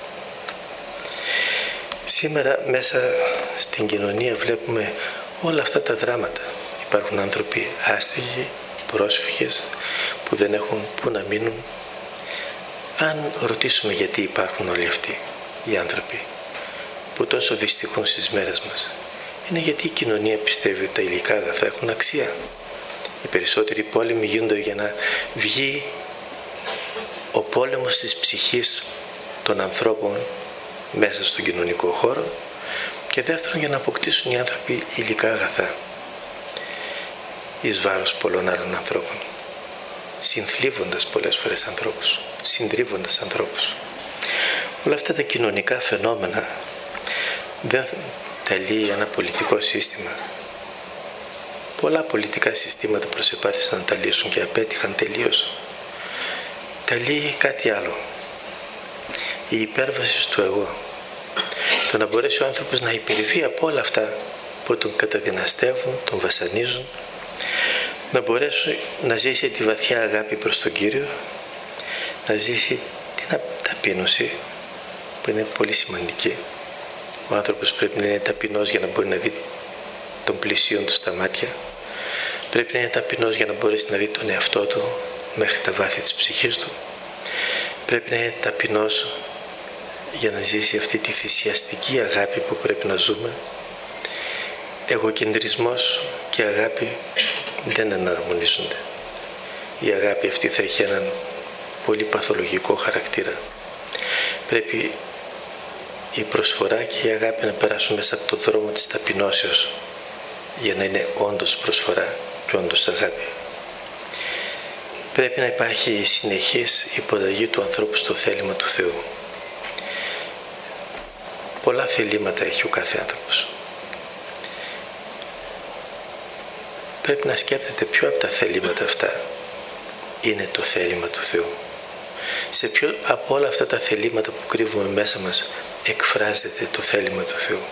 Σήμερα μέσα στην κοινωνία βλέπουμε όλα αυτά τα δράματα. Υπάρχουν άνθρωποι άστεγοι, πρόσφυγες που δεν έχουν που να μείνουν. Αν ρωτήσουμε γιατί υπάρχουν όλοι αυτοί οι άνθρωποι που τόσο δυστυχούν στις μέρες μας, είναι γιατί η κοινωνία πιστεύει ότι τα υλικά αγαθά έχουν αξία. Οι περισσότεροι πόλεμοι γίνονται για να βγει ο πόλεμος της ψυχής των ανθρώπων μέσα στον κοινωνικό χώρο, και δεύτερον για να αποκτήσουν οι άνθρωποι υλικά αγαθά εις βάρος πολλών άλλων ανθρώπων, συνθλίβοντας πολλές φορές ανθρώπους, συντρίβοντας ανθρώπους. Όλα αυτά τα κοινωνικά φαινόμενα δεν τα λύει ένα πολιτικό σύστημα. Πολλά πολιτικά συστήματα προσεπάθησαν να τα λύσουν και απέτυχαν τελείως. Τα λύει κάτι άλλο. Η υπέρβαση του εγώ. Το να μπορέσει ο άνθρωπος να υπερβεί από όλα αυτά που τον καταδυναστεύουν, τον βασανίζουν, να μπορέσει να ζήσει τη βαθιά αγάπη προς τον Κύριο, να ζήσει την ταπείνωση που είναι πολύ σημαντική. Ο άνθρωπος πρέπει να είναι ταπεινός για να μπορεί να δει τον πλησίον του στα μάτια. Πρέπει να είναι ταπεινός για να μπορέσει να δει τον εαυτό του μέχρι τα βάθη της ψυχής του. Πρέπει να είναι ταπεινός για να ζήσει αυτή τη θυσιαστική αγάπη που πρέπει να ζούμε. Εγωκεντρισμός και αγάπη δεν εναρμονίζονται. Η αγάπη αυτή θα έχει έναν πολύ παθολογικό χαρακτήρα. Πρέπει η προσφορά και η αγάπη να περάσουν μέσα από το δρόμο της ταπεινώσεως για να είναι όντως προσφορά και όντως αγάπη. Πρέπει να υπάρχει η συνεχής υποταγή του ανθρώπου στο θέλημα του Θεού. Πολλά θελήματα έχει ο κάθε άνθρωπος. Πρέπει να σκέπτεται ποιο από τα θελήματα αυτά είναι το θέλημα του Θεού. Σε ποιο από όλα αυτά τα θελήματα που κρύβουμε μέσα μας εκφράζεται το θέλημα του Θεού?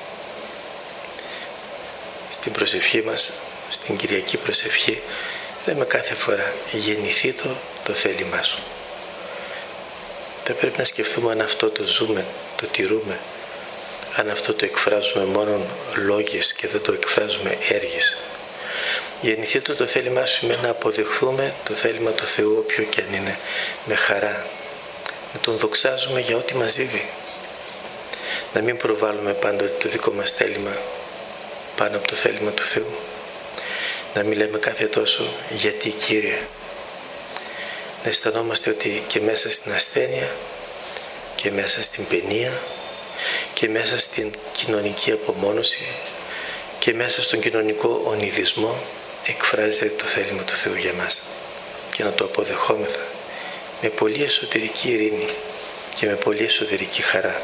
Στην προσευχή μας, στην Κυριακή προσευχή, λέμε κάθε φορά γεννηθεί το θέλημά σου. Θα πρέπει να σκεφτούμε αν αυτό το ζούμε, το τηρούμε, αν αυτό το εκφράζουμε μόνο λόγες και δεν το εκφράζουμε έργες. Γεννηθεί το θέλημά σου σημαίνει να αποδεχθούμε το θέλημα του Θεού όποιο και αν είναι, με χαρά. Να τον δοξάζουμε για ό,τι μας δίδει. Να μην προβάλλουμε πάντοτε το δικό μας θέλημα πάνω από το θέλημα του Θεού. Να μην λέμε κάθε τόσο γιατί Κύριε. Να αισθανόμαστε ότι και μέσα στην ασθένεια και μέσα στην παινία και μέσα στην κοινωνική απομόνωση και μέσα στον κοινωνικό ονειδισμό εκφράζεται το θέλημα του Θεού για μας και να το αποδεχόμεθα με πολύ εσωτερική ειρήνη και με πολύ εσωτερική χαρά.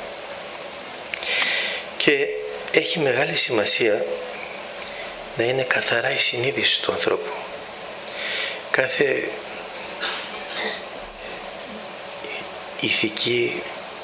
Και έχει μεγάλη σημασία να είναι καθαρά η συνείδηση του ανθρώπου. Κάθε ηθική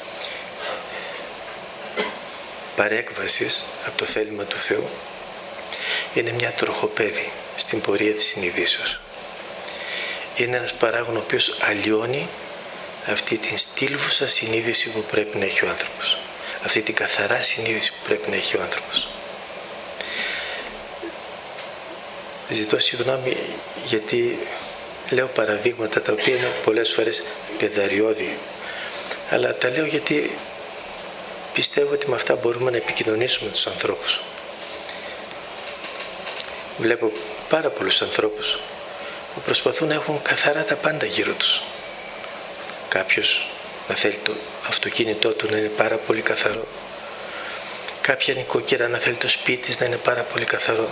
παρέκβασης από το θέλημα του Θεού είναι μια τροχοπέδη στην πορεία της συνειδήσεως. Είναι ένας παράγων ο οποίος αλλοιώνει αυτή την στήλβουσα συνείδηση που πρέπει να έχει ο άνθρωπος. Αυτή την καθαρά συνείδηση που πρέπει να έχει ο άνθρωπος. Ζητώ συγγνώμη γιατί λέω παραδείγματα τα οποία είναι πολλές φορές παιδαριώδη, αλλά τα λέω γιατί πιστεύω ότι με αυτά μπορούμε να επικοινωνήσουμε τους ανθρώπους. Βλέπω πάρα πολλούς ανθρώπους που προσπαθούν να έχουν καθαρά τα πάντα γύρω τους. Κάποιος να θέλει το αυτοκίνητό του να είναι πάρα πολύ καθαρό. Κάποια νοικοκυρά να θέλει το σπίτι της να είναι πάρα πολύ καθαρό.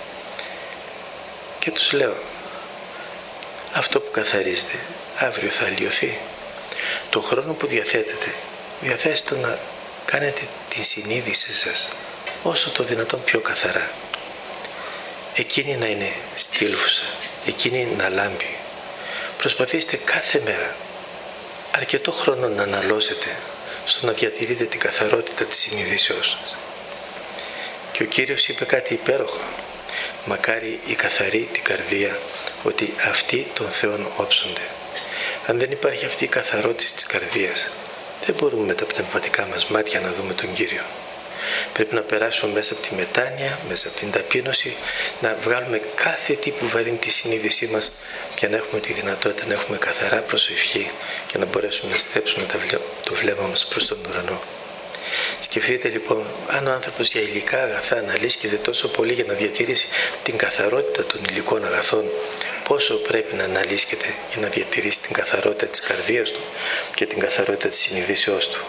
Και τους λέω, αυτό που καθαρίζετε αύριο θα αλλοιωθεί. Το χρόνο που διαθέτετε, διαθέστε το να κάνετε τη συνείδησή σας όσο το δυνατόν πιο καθαρά. Εκείνη να είναι στήλφουσα, εκείνη να λάμπει. Προσπαθήστε κάθε μέρα αρκετό χρόνο να αναλώσετε στο να διατηρείτε την καθαρότητα της συνείδησεώς σας. Και ο Κύριος είπε κάτι υπέροχο. Μακάρι η καθαρή την καρδία, ότι αυτοί των Θεών όψονται. Αν δεν υπάρχει αυτή η καθαρότητα της καρδίας, δεν μπορούμε με τα πνευματικά μας μάτια να δούμε τον Κύριο. Πρέπει να περάσουμε μέσα από τη μετάνοια, μέσα από την ταπείνωση, να βγάλουμε κάθε τι που βαρύνει τη συνείδησή μας για να έχουμε τη δυνατότητα να έχουμε καθαρά προσευχή και να μπορέσουμε να στρέψουμε το βλέμμα μας προς τον ουρανό. Σκεφτείτε λοιπόν, αν ο άνθρωπος για υλικά αγαθά αναλύσκεται τόσο πολύ για να διατηρήσει την καθαρότητα των υλικών αγαθών, πόσο πρέπει να αναλύσκεται για να διατηρήσει την καθαρότητα της καρδίας του και την καθαρότητα της συνειδήσεώς του.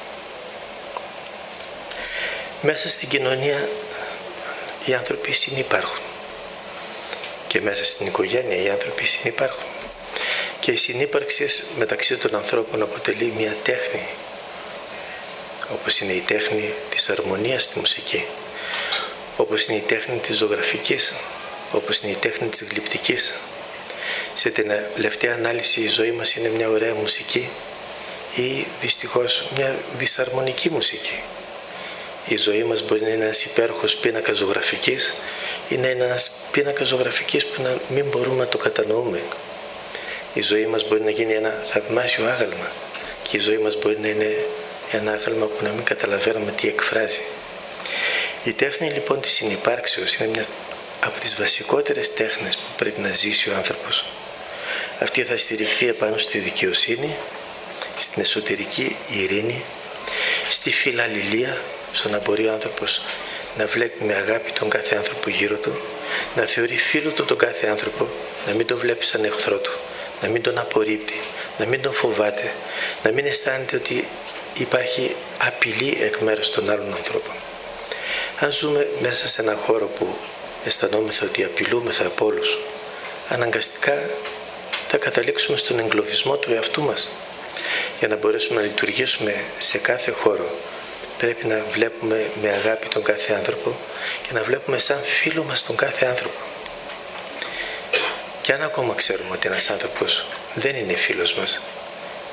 Μέσα στην κοινωνία οι άνθρωποι συνυπάρχουν και μέσα στην οικογένεια οι άνθρωποι συνυπάρχουν και η συνύπαρξη μεταξύ των ανθρώπων αποτελεί μια τέχνη, όπως είναι η τέχνη της αρμονίας στη μουσική, όπως είναι η τέχνη της ζωγραφικής, όπως είναι η τέχνη της γλυπτικής. Σε την τελευταία ανάλυση η ζωή μας είναι μια ωραία μουσική ή δυστυχώς μια δυσαρμονική μουσική. Η ζωή μας μπορεί να είναι ένας υπέροχος πίνακας ζωγραφικής ή να είναι ένας πίνακας ζωγραφικής που να μην μπορούμε να το κατανοούμε. Η ζωή μας μπορεί να γίνει ένα θαυμάσιο άγαλμα και η ζωή μας μπορεί να είναι ένα άγαλμα που να μην καταλαβαίνουμε τι εκφράζει. Η τέχνη λοιπόν της συνυπάρξεως είναι μια από τις βασικότερες τέχνες που πρέπει να ζήσει ο άνθρωπος. Αυτή θα στηριχθεί επάνω στη δικαιοσύνη, στην εσωτερική ειρήνη, στη φιλαλληλία, στο να μπορεί ο άνθρωπος να βλέπει με αγάπη τον κάθε άνθρωπο γύρω του, να θεωρεί φίλο του τον κάθε άνθρωπο, να μην τον βλέπει σαν εχθρό του, να μην τον απορρίπτει, να μην τον φοβάται, να μην αισθάνεται ότι υπάρχει απειλή εκ μέρους των άλλων ανθρώπων. Αν ζούμε μέσα σε έναν χώρο που αισθανόμεθα ότι απειλούμεθα από όλους, αναγκαστικά θα καταλήξουμε στον εγκλωβισμό του εαυτού μας. Για να μπορέσουμε να λειτουργήσουμε σε κάθε χώρο, πρέπει να βλέπουμε με αγάπη τον κάθε άνθρωπο και να βλέπουμε σαν φίλο μας τον κάθε άνθρωπο. Και αν ακόμα ξέρουμε ότι ένας άνθρωπος δεν είναι φίλος μας,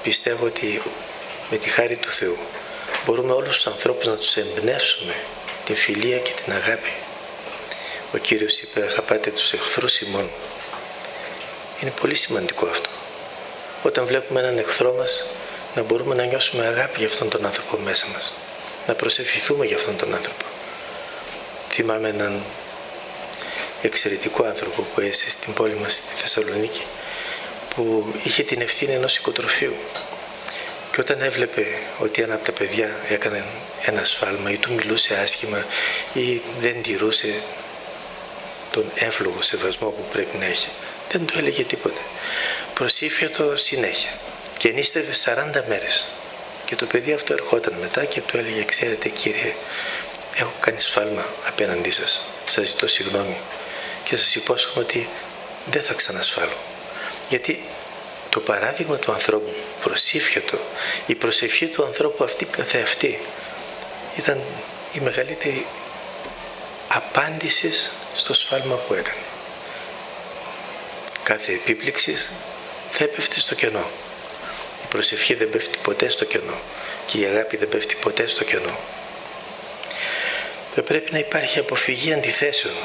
πιστεύω ότι με τη χάρη του Θεού μπορούμε όλους τους ανθρώπους να τους εμπνεύσουμε την φιλία και την αγάπη. Ο Κύριος είπε αγαπάτε τους εχθρούς ημών. Είναι πολύ σημαντικό αυτό. Όταν βλέπουμε έναν εχθρό μας να μπορούμε να νιώσουμε αγάπη για αυτόν τον άνθρωπο μέσα μας. Να προσευχηθούμε για αυτόν τον άνθρωπο. Θυμάμαι έναν εξαιρετικό άνθρωπο που έζησε στην πόλη μας στη Θεσσαλονίκη, που είχε την ευθύνη ενός οικοτροφείου, και όταν έβλεπε ότι ένα από τα παιδιά έκανε ένα σφάλμα ή του μιλούσε άσχημα ή δεν τηρούσε τον εύλογο σεβασμό που πρέπει να έχει, δεν του έλεγε τίποτε. Προσήφιε το συνέχεια και νίστευε 40 μέρες. Και το παιδί αυτό ερχόταν μετά και του έλεγε ξέρετε κύριε, έχω κάνει σφάλμα απέναντί σας, σας ζητώ συγγνώμη και σας υπόσχομαι ότι δεν θα ξανασφάλω. Γιατί το παράδειγμα του ανθρώπου προσήφιωτο, η προσευχή του ανθρώπου αυτή καθεαυτή ήταν η μεγαλύτερη απάντηση στο σφάλμα που έκανε. Κάθε επίπληξη θα έπεφτε στο κενό. Η προσευχή δεν πέφτει ποτέ στο κενό και η αγάπη δεν πέφτει ποτέ στο κενό. Δεν πρέπει να υπάρχει αποφυγή αντιθέσεων.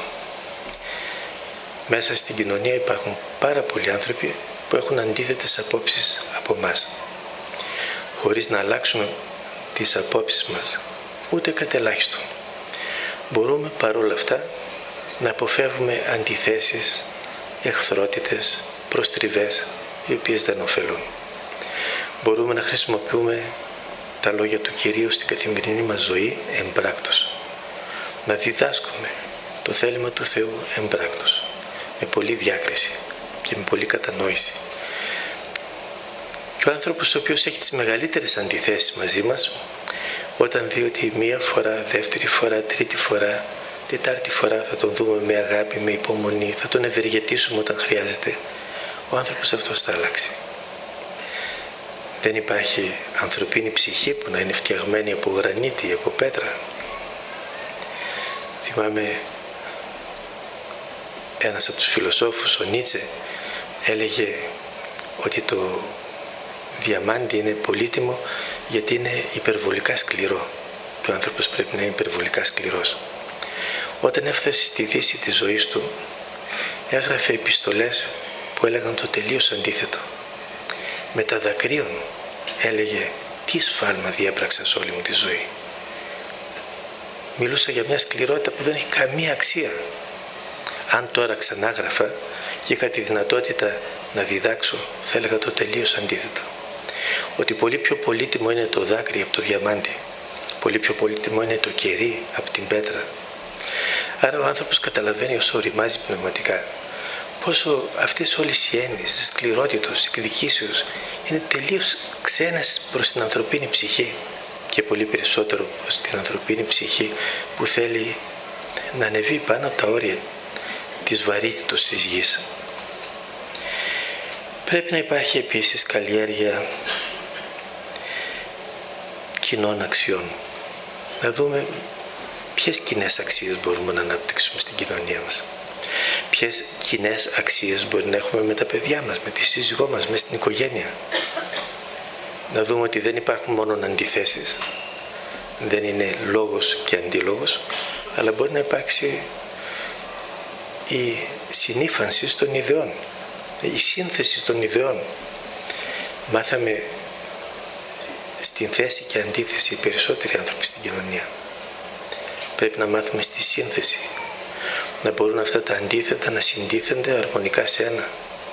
Μέσα στην κοινωνία υπάρχουν πάρα πολλοί άνθρωποι που έχουν αντίθετες απόψεις από μας. Χωρίς να αλλάξουμε τις απόψεις μας, ούτε κατ' ελάχιστον, μπορούμε παρόλα αυτά να αποφεύγουμε αντιθέσεις, εχθρότητες, προστριβές, οι οποίες δεν ωφελούν. Μπορούμε να χρησιμοποιούμε τα λόγια του Κυρίου στην καθημερινή μας ζωή εμπράκτος. Να διδάσκουμε το θέλημα του Θεού εμπράκτος, με πολλή διάκριση και με πολλή κατανόηση. Και ο άνθρωπος ο οποίος έχει τις μεγαλύτερες αντιθέσεις μαζί μας, όταν δει ότι μία φορά, δεύτερη φορά, τρίτη φορά, τετάρτη φορά θα τον δούμε με αγάπη, με υπομονή, θα τον ευεργετήσουμε όταν χρειάζεται, ο άνθρωπος αυτός θα αλλάξει. Δεν υπάρχει ανθρωπίνη ψυχή που να είναι φτιαγμένη από γρανίτη ή από πέτρα. Θυμάμαι ένας από τους φιλοσόφους, ο Νίτσε, έλεγε ότι το διαμάντι είναι πολύτιμο γιατί είναι υπερβολικά σκληρό και ο άνθρωπος πρέπει να είναι υπερβολικά σκληρός. Όταν έφτασε στη δύση της ζωής του, έγραφε επιστολές που έλεγαν το τελείως αντίθετο. Με τα δακρύων έλεγε τι σφάλμα διέπραξα σε όλη μου τη ζωή. Μιλούσα για μια σκληρότητα που δεν έχει καμία αξία. Αν τώρα ξανάγραφα και είχα τη δυνατότητα να διδάξω, θα έλεγα το τελείως αντίθετο. Ότι πολύ πιο πολύτιμο είναι το δάκρυ από το διαμάντι. Πολύ πιο πολύτιμο είναι το κερί από την πέτρα. Άρα ο άνθρωπος καταλαβαίνει όσο οριμάζει πνευματικά πόσο αυτές όλες οι έννοιες της σκληρότητος, εκδικήσεως είναι τελείως ξένες προς την ανθρωπίνη ψυχή και πολύ περισσότερο προς την ανθρωπίνη ψυχή που θέλει να ανεβεί πάνω από τα όρια της βαρύτητος της γης. Πρέπει να υπάρχει επίσης καλλιέργεια κοινών αξιών. Να δούμε ποιες κοινές αξίες μπορούμε να αναπτύξουμε στην κοινωνία μας. Ποιες κοινές αξίες μπορεί να έχουμε με τα παιδιά μας, με τη σύζυγό μας, μέσα στην οικογένεια. Να δούμε ότι δεν υπάρχουν μόνο αντιθέσεις, δεν είναι λόγος και αντίλογος, αλλά μπορεί να υπάρξει η συνήφανση των ιδεών, η σύνθεση των ιδεών. Μάθαμε στην θέση και αντίθεση οι περισσότεροι άνθρωποι στην κοινωνία. Πρέπει να μάθουμε στη σύνθεση, να μπορούν αυτά τα αντίθετα να συντίθενται αρμονικά σε ένα.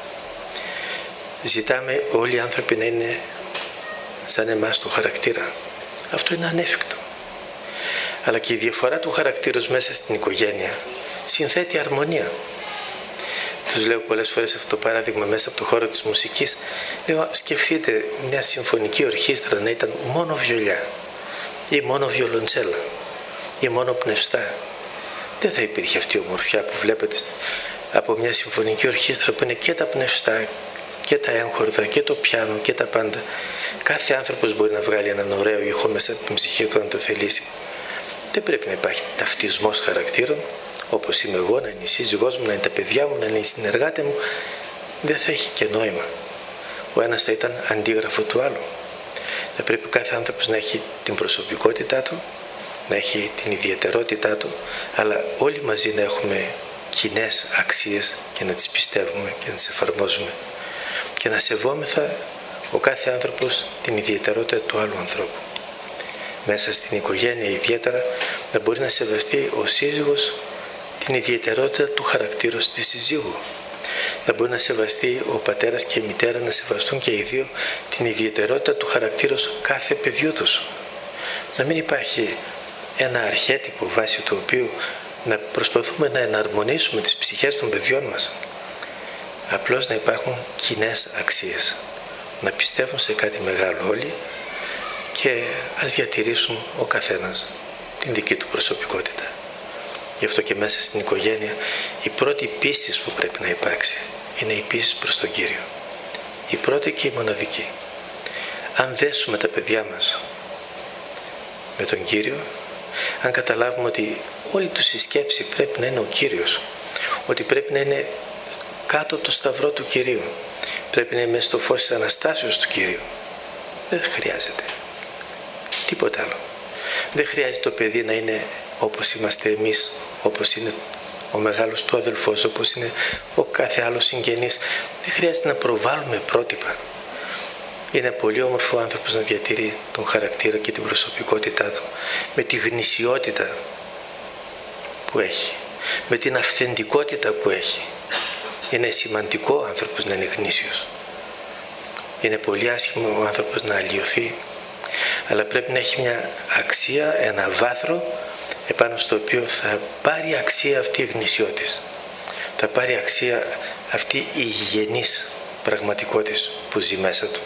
Ζητάμε όλοι οι άνθρωποι να είναι σαν εμάς του χαρακτήρα. Αυτό είναι ανέφικτο. Αλλά και η διαφορά του χαρακτήρος μέσα στην οικογένεια συνθέτει αρμονία. Τους λέω πολλές φορές αυτό το παράδειγμα μέσα από το χώρο της μουσικής. Λέω σκεφτείτε μια συμφωνική ορχήστρα να ήταν μόνο βιολιά ή μόνο βιολοντσέλα ή μόνο πνευστά. Δεν θα υπήρχε αυτή η ομορφιά που βλέπετε από μια συμφωνική ορχήστρα που είναι και τα πνευστά και τα έγχορδα και το πιάνο και τα πάντα. Κάθε άνθρωπος μπορεί να βγάλει έναν ωραίο ήχο μέσα από την ψυχή του αν το θελήσει. Δεν πρέπει να υπάρχει ταυτισμός χαρακτήρων, όπως είμαι εγώ, να είναι η σύζυγός μου, να είναι τα παιδιά μου, να είναι οι συνεργάτες μου. Δεν θα έχει και νόημα. ο ένας θα ήταν αντίγραφο του άλλου. Θα πρέπει ο κάθε άνθρωπος να έχει την προσωπικότητά του, να έχει την ιδιαιτερότητά του, αλλά όλοι μαζί να έχουμε κοινές αξίες και να τις πιστεύουμε και να τις εφαρμόζουμε και να σεβόμεθα ο κάθε άνθρωπος την ιδιαιτερότητα του άλλου ανθρώπου. Μέσα στην οικογένεια ιδιαίτερα να μπορεί να σεβαστεί ο σύζυγος την ιδιαιτερότητα του χαρακτήρου της συζύγου. Να μπορεί να σεβαστεί ο πατέρας και η μητέρα, να σεβαστούν και οι δύο την ιδιαιτερότητα του χαρακτήρου κάθε παιδιού τους. Να μην υπάρχει ένα αρχέτυπο βάσει του οποίου να προσπαθούμε να εναρμονίσουμε τις ψυχές των παιδιών μας. Απλώς να υπάρχουν κοινές αξίες. Να πιστεύουν σε κάτι μεγάλο όλοι και ας διατηρήσουν ο καθένας την δική του προσωπικότητα. Γι' αυτό και μέσα στην οικογένεια η πρώτη πίστη που πρέπει να υπάρξει είναι η πίστη προς τον Κύριο. Η πρώτη και η μοναδική. Αν δέσουμε τα παιδιά μας με τον Κύριο, αν καταλάβουμε ότι όλη τους η σκέψη πρέπει να είναι ο Κύριος, ότι πρέπει να είναι κάτω από το σταυρό του Κυρίου, πρέπει να είναι μέσα στο φως της Αναστάσεως του Κυρίου, δεν χρειάζεται τίποτα άλλο. Δεν χρειάζεται το παιδί να είναι όπως είμαστε εμείς, όπως είναι ο μεγάλος του αδελφός, όπως είναι ο κάθε άλλος συγγενής. Δεν χρειάζεται να προβάλλουμε πρότυπα. Είναι πολύ όμορφο ο άνθρωπος να διατηρεί τον χαρακτήρα και την προσωπικότητά του με τη γνησιότητα που έχει, με την αυθεντικότητα που έχει. Είναι σημαντικό ο άνθρωπος να είναι γνήσιος. Είναι πολύ άσχημο ο άνθρωπος να αλλοιωθεί, αλλά πρέπει να έχει μια αξία, ένα βάθρο επάνω στο οποίο θα πάρει αξία αυτή η γνησιότης. Θα πάρει αξία αυτή η υγιεινής πραγματικότητα που ζει μέσα του.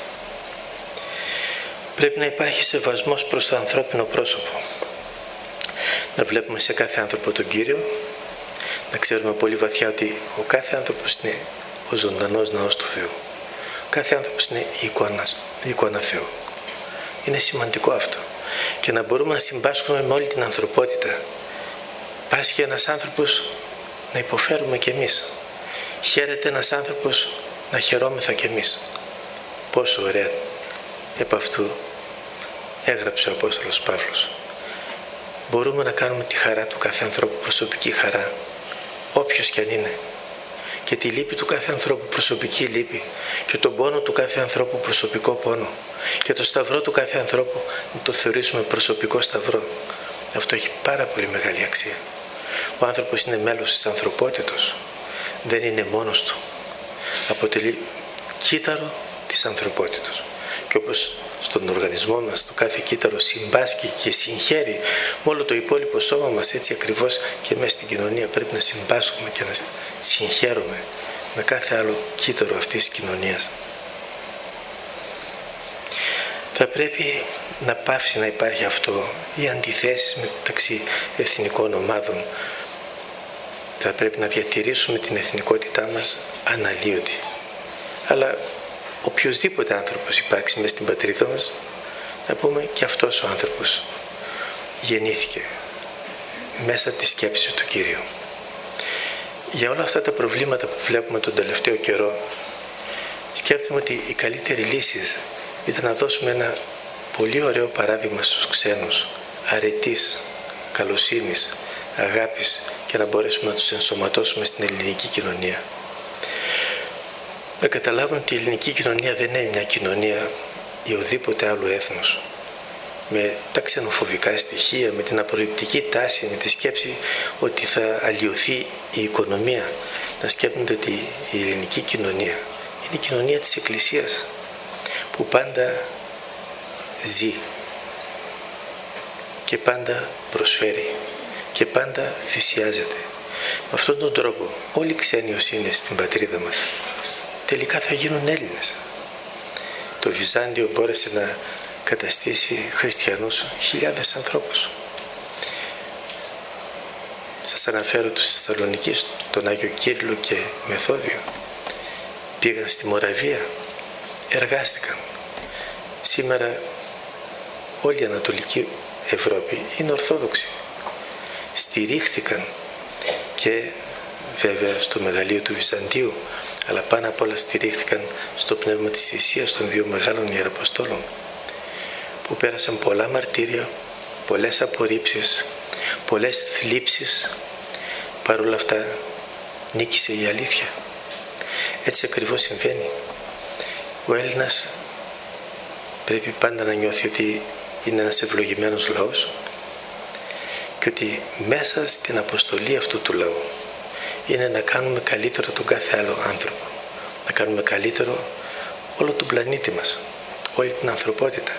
Πρέπει να υπάρχει σεβασμός προς το ανθρώπινο πρόσωπο. Να βλέπουμε σε κάθε άνθρωπο τον Κύριο, να ξέρουμε πολύ βαθιά ότι ο κάθε άνθρωπος είναι ο ζωντανός ναός του Θεού. Ο κάθε άνθρωπος είναι η εικόνα Θεού. Είναι σημαντικό αυτό. Και να μπορούμε να συμπάσχουμε με όλη την ανθρωπότητα. Πάσχει ένας άνθρωπος να υποφέρουμε κι εμείς. Χαίρεται ένας άνθρωπος να χαιρόμεθα κι εμείς. Πόσο ωραία επ' αυτού έγραψε ο Απόστολος Παύλος. Μπορούμε να κάνουμε τη χαρά του κάθε ανθρώπου προσωπική χαρά, όποιος κι αν είναι. Και τη λύπη του κάθε ανθρώπου προσωπική λύπη. Και τον πόνο του κάθε ανθρώπου προσωπικό πόνο. Και το σταυρό του κάθε ανθρώπου να το θεωρήσουμε προσωπικό σταυρό. Αυτό έχει πάρα πολύ μεγάλη αξία. Ο άνθρωπος είναι μέλος της ανθρωπότητος. Δεν είναι μόνος του. Αποτελεί κύτταρο της ανθρωπότητος. Και όπως στον οργανισμό μας το κάθε κύτταρο συμπάσχει και συγχαίρει με όλο το υπόλοιπο σώμα μας, έτσι ακριβώς και μέσα στην κοινωνία πρέπει να συμπάσχουμε και να συγχαίρουμε με κάθε άλλο κύτταρο αυτής της κοινωνίας. Θα πρέπει να πάψει να υπάρχει αυτό, οι αντιθέσεις μεταξύ εθνικών ομάδων. Θα πρέπει να διατηρήσουμε την εθνικότητά μας αναλύωτη. Αλλά οποιοσδήποτε άνθρωπος υπάρξει μέσα στην πατρίδα μας, να πούμε και αυτός ο άνθρωπος γεννήθηκε μέσα από τη σκέψη του Κυρίου. Για όλα αυτά τα προβλήματα που βλέπουμε τον τελευταίο καιρό, σκέφτομαι ότι η καλύτερη λύση ήταν να δώσουμε ένα πολύ ωραίο παράδειγμα στους ξένους, αρετής, καλοσύνης, αγάπης και να μπορέσουμε να τους ενσωματώσουμε στην ελληνική κοινωνία. Να καταλάβουν ότι η ελληνική κοινωνία δεν είναι μια κοινωνία ή οδήποτε άλλο έθνος, με τα ξενοφοβικά στοιχεία, με την απορριπτική τάση, με τη σκέψη ότι θα αλλοιωθεί η οικονομία. Να σκέπτονται ότι η ελληνική κοινωνία είναι η κοινωνία της Εκκλησίας, που πάντα ζει και πάντα προσφέρει και πάντα θυσιάζεται. Με αυτόν τον τρόπο όλοι οι ξένοι όσοι είναι στην πατρίδα μας τελικά θα γίνουν Έλληνες. Το Βυζάντιο μπόρεσε να καταστήσει χριστιανούς χιλιάδες ανθρώπους. Σας αναφέρω τους Θεσσαλονικείς, τον Άγιο Κύριλλο και Μεθόδιο. Πήγαν στη Μοραβία, εργάστηκαν. Σήμερα όλη η Ανατολική Ευρώπη είναι Ορθόδοξη. Στηρίχθηκαν και βέβαια στο μεγαλείο του Βυζαντίου, αλλά πάνω απ' όλα στηρίχθηκαν στο πνεύμα της θυσίας των δύο μεγάλων ιεραποστόλων, που πέρασαν πολλά μαρτύρια, πολλές απορρίψεις, πολλές θλίψεις. Παρ' όλα αυτά νίκησε η αλήθεια. Έτσι ακριβώς συμβαίνει. Ο Έλληνας πρέπει πάντα να νιώθει ότι είναι ένας ευλογημένος λαός και ότι μέσα στην αποστολή αυτού του λαού είναι να κάνουμε καλύτερο τον κάθε άλλο άνθρωπο, να κάνουμε καλύτερο όλο τον πλανήτη μας, όλη την ανθρωπότητα.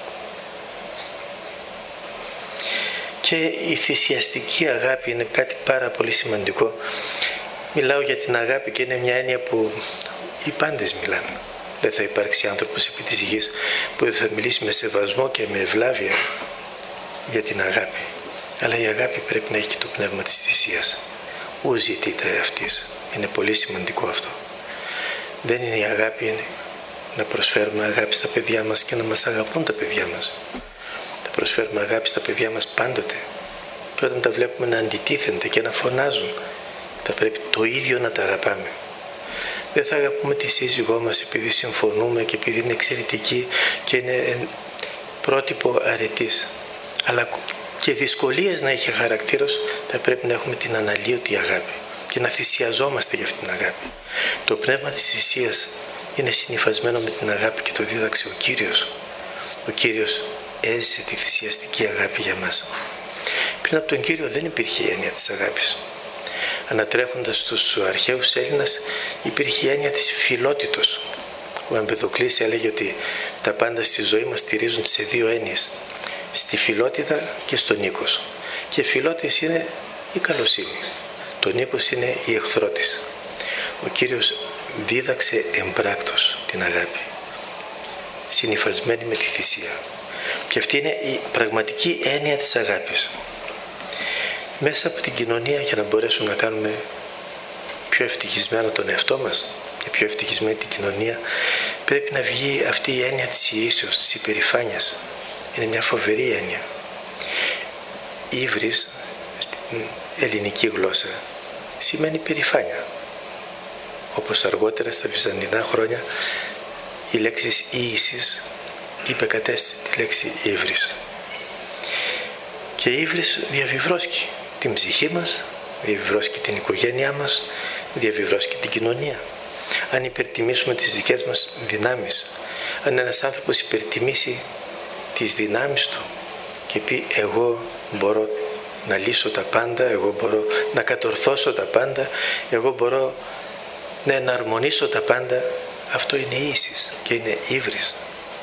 Και η θυσιαστική αγάπη είναι κάτι πάρα πολύ σημαντικό. Μιλάω για την αγάπη και είναι μια έννοια που οι πάντες μιλάνε. Δεν θα υπάρξει άνθρωπος επί της γης που δεν θα μιλήσει με σεβασμό και με ευλάβεια για την αγάπη. Αλλά η αγάπη πρέπει να έχει και το πνεύμα της θυσίας. Ου ζητείτε αυτής. Είναι πολύ σημαντικό αυτό. Δεν είναι η αγάπη, είναι να προσφέρουμε αγάπη στα παιδιά μας και να μας αγαπούν τα παιδιά μας. Θα προσφέρουμε αγάπη στα παιδιά μας πάντοτε. Και όταν τα βλέπουμε να αντιτίθενται και να φωνάζουν, θα πρέπει το ίδιο να τα αγαπάμε. Δεν θα αγαπούμε τη σύζυγό μας επειδή συμφωνούμε και επειδή είναι εξαιρετική και είναι πρότυπο αρετής. Αλλά και δυσκολίες να έχει χαρακτήρος, θα πρέπει να έχουμε την αναλύωτη αγάπη και να θυσιαζόμαστε για αυτή την αγάπη. Το πνεύμα της θυσίας είναι συνυφασμένο με την αγάπη και το δίδαξε ο Κύριος. Ο Κύριος έζησε τη θυσιαστική αγάπη για μας. Πριν από τον Κύριο δεν υπήρχε η έννοια της αγάπης. Ανατρέχοντας στους αρχαίους Έλληνας υπήρχε η έννοια της φιλότητος. Ο Εμπεδοκλής έλεγε ότι τα πάντα στη ζωή μας στηρίζονται σε δύο έννοιες. Στη φιλότητα και στον οίκος. Και φιλότης είναι η καλοσύνη. Το οίκος είναι η εχθρότης. Ο Κύριος δίδαξε εμπράκτος την αγάπη, συνυφασμένη με τη θυσία. Και αυτή είναι η πραγματική έννοια της αγάπης. Μέσα από την κοινωνία, για να μπορέσουμε να κάνουμε πιο ευτυχισμένο τον εαυτό μας και πιο ευτυχισμένη την κοινωνία, πρέπει να βγει αυτή η έννοια της ιήσεως, της υπερηφάνειας. Είναι μια φοβερή έννοια. Ύβρις στην ελληνική γλώσσα σημαίνει υπερηφάνεια. Όπως αργότερα στα βυζαντινά χρόνια η λέξη ίησης υπεκατέστησε τη λέξη ύβρις. Και ύβρις διαβιβρώσκει την ψυχή μας, διαβιβρώσκει την οικογένειά μας, διαβιβρώσκει την κοινωνία. Αν υπερτιμήσουμε τις δικές μας δυνάμεις, αν ένας άνθρωπος υπερτιμήσει τις δυνάμεις του και πει εγώ μπορώ να λύσω τα πάντα, εγώ μπορώ να κατορθώσω τα πάντα, εγώ μπορώ να εναρμονίσω τα πάντα, αυτό είναι ίσης και είναι ύβρις.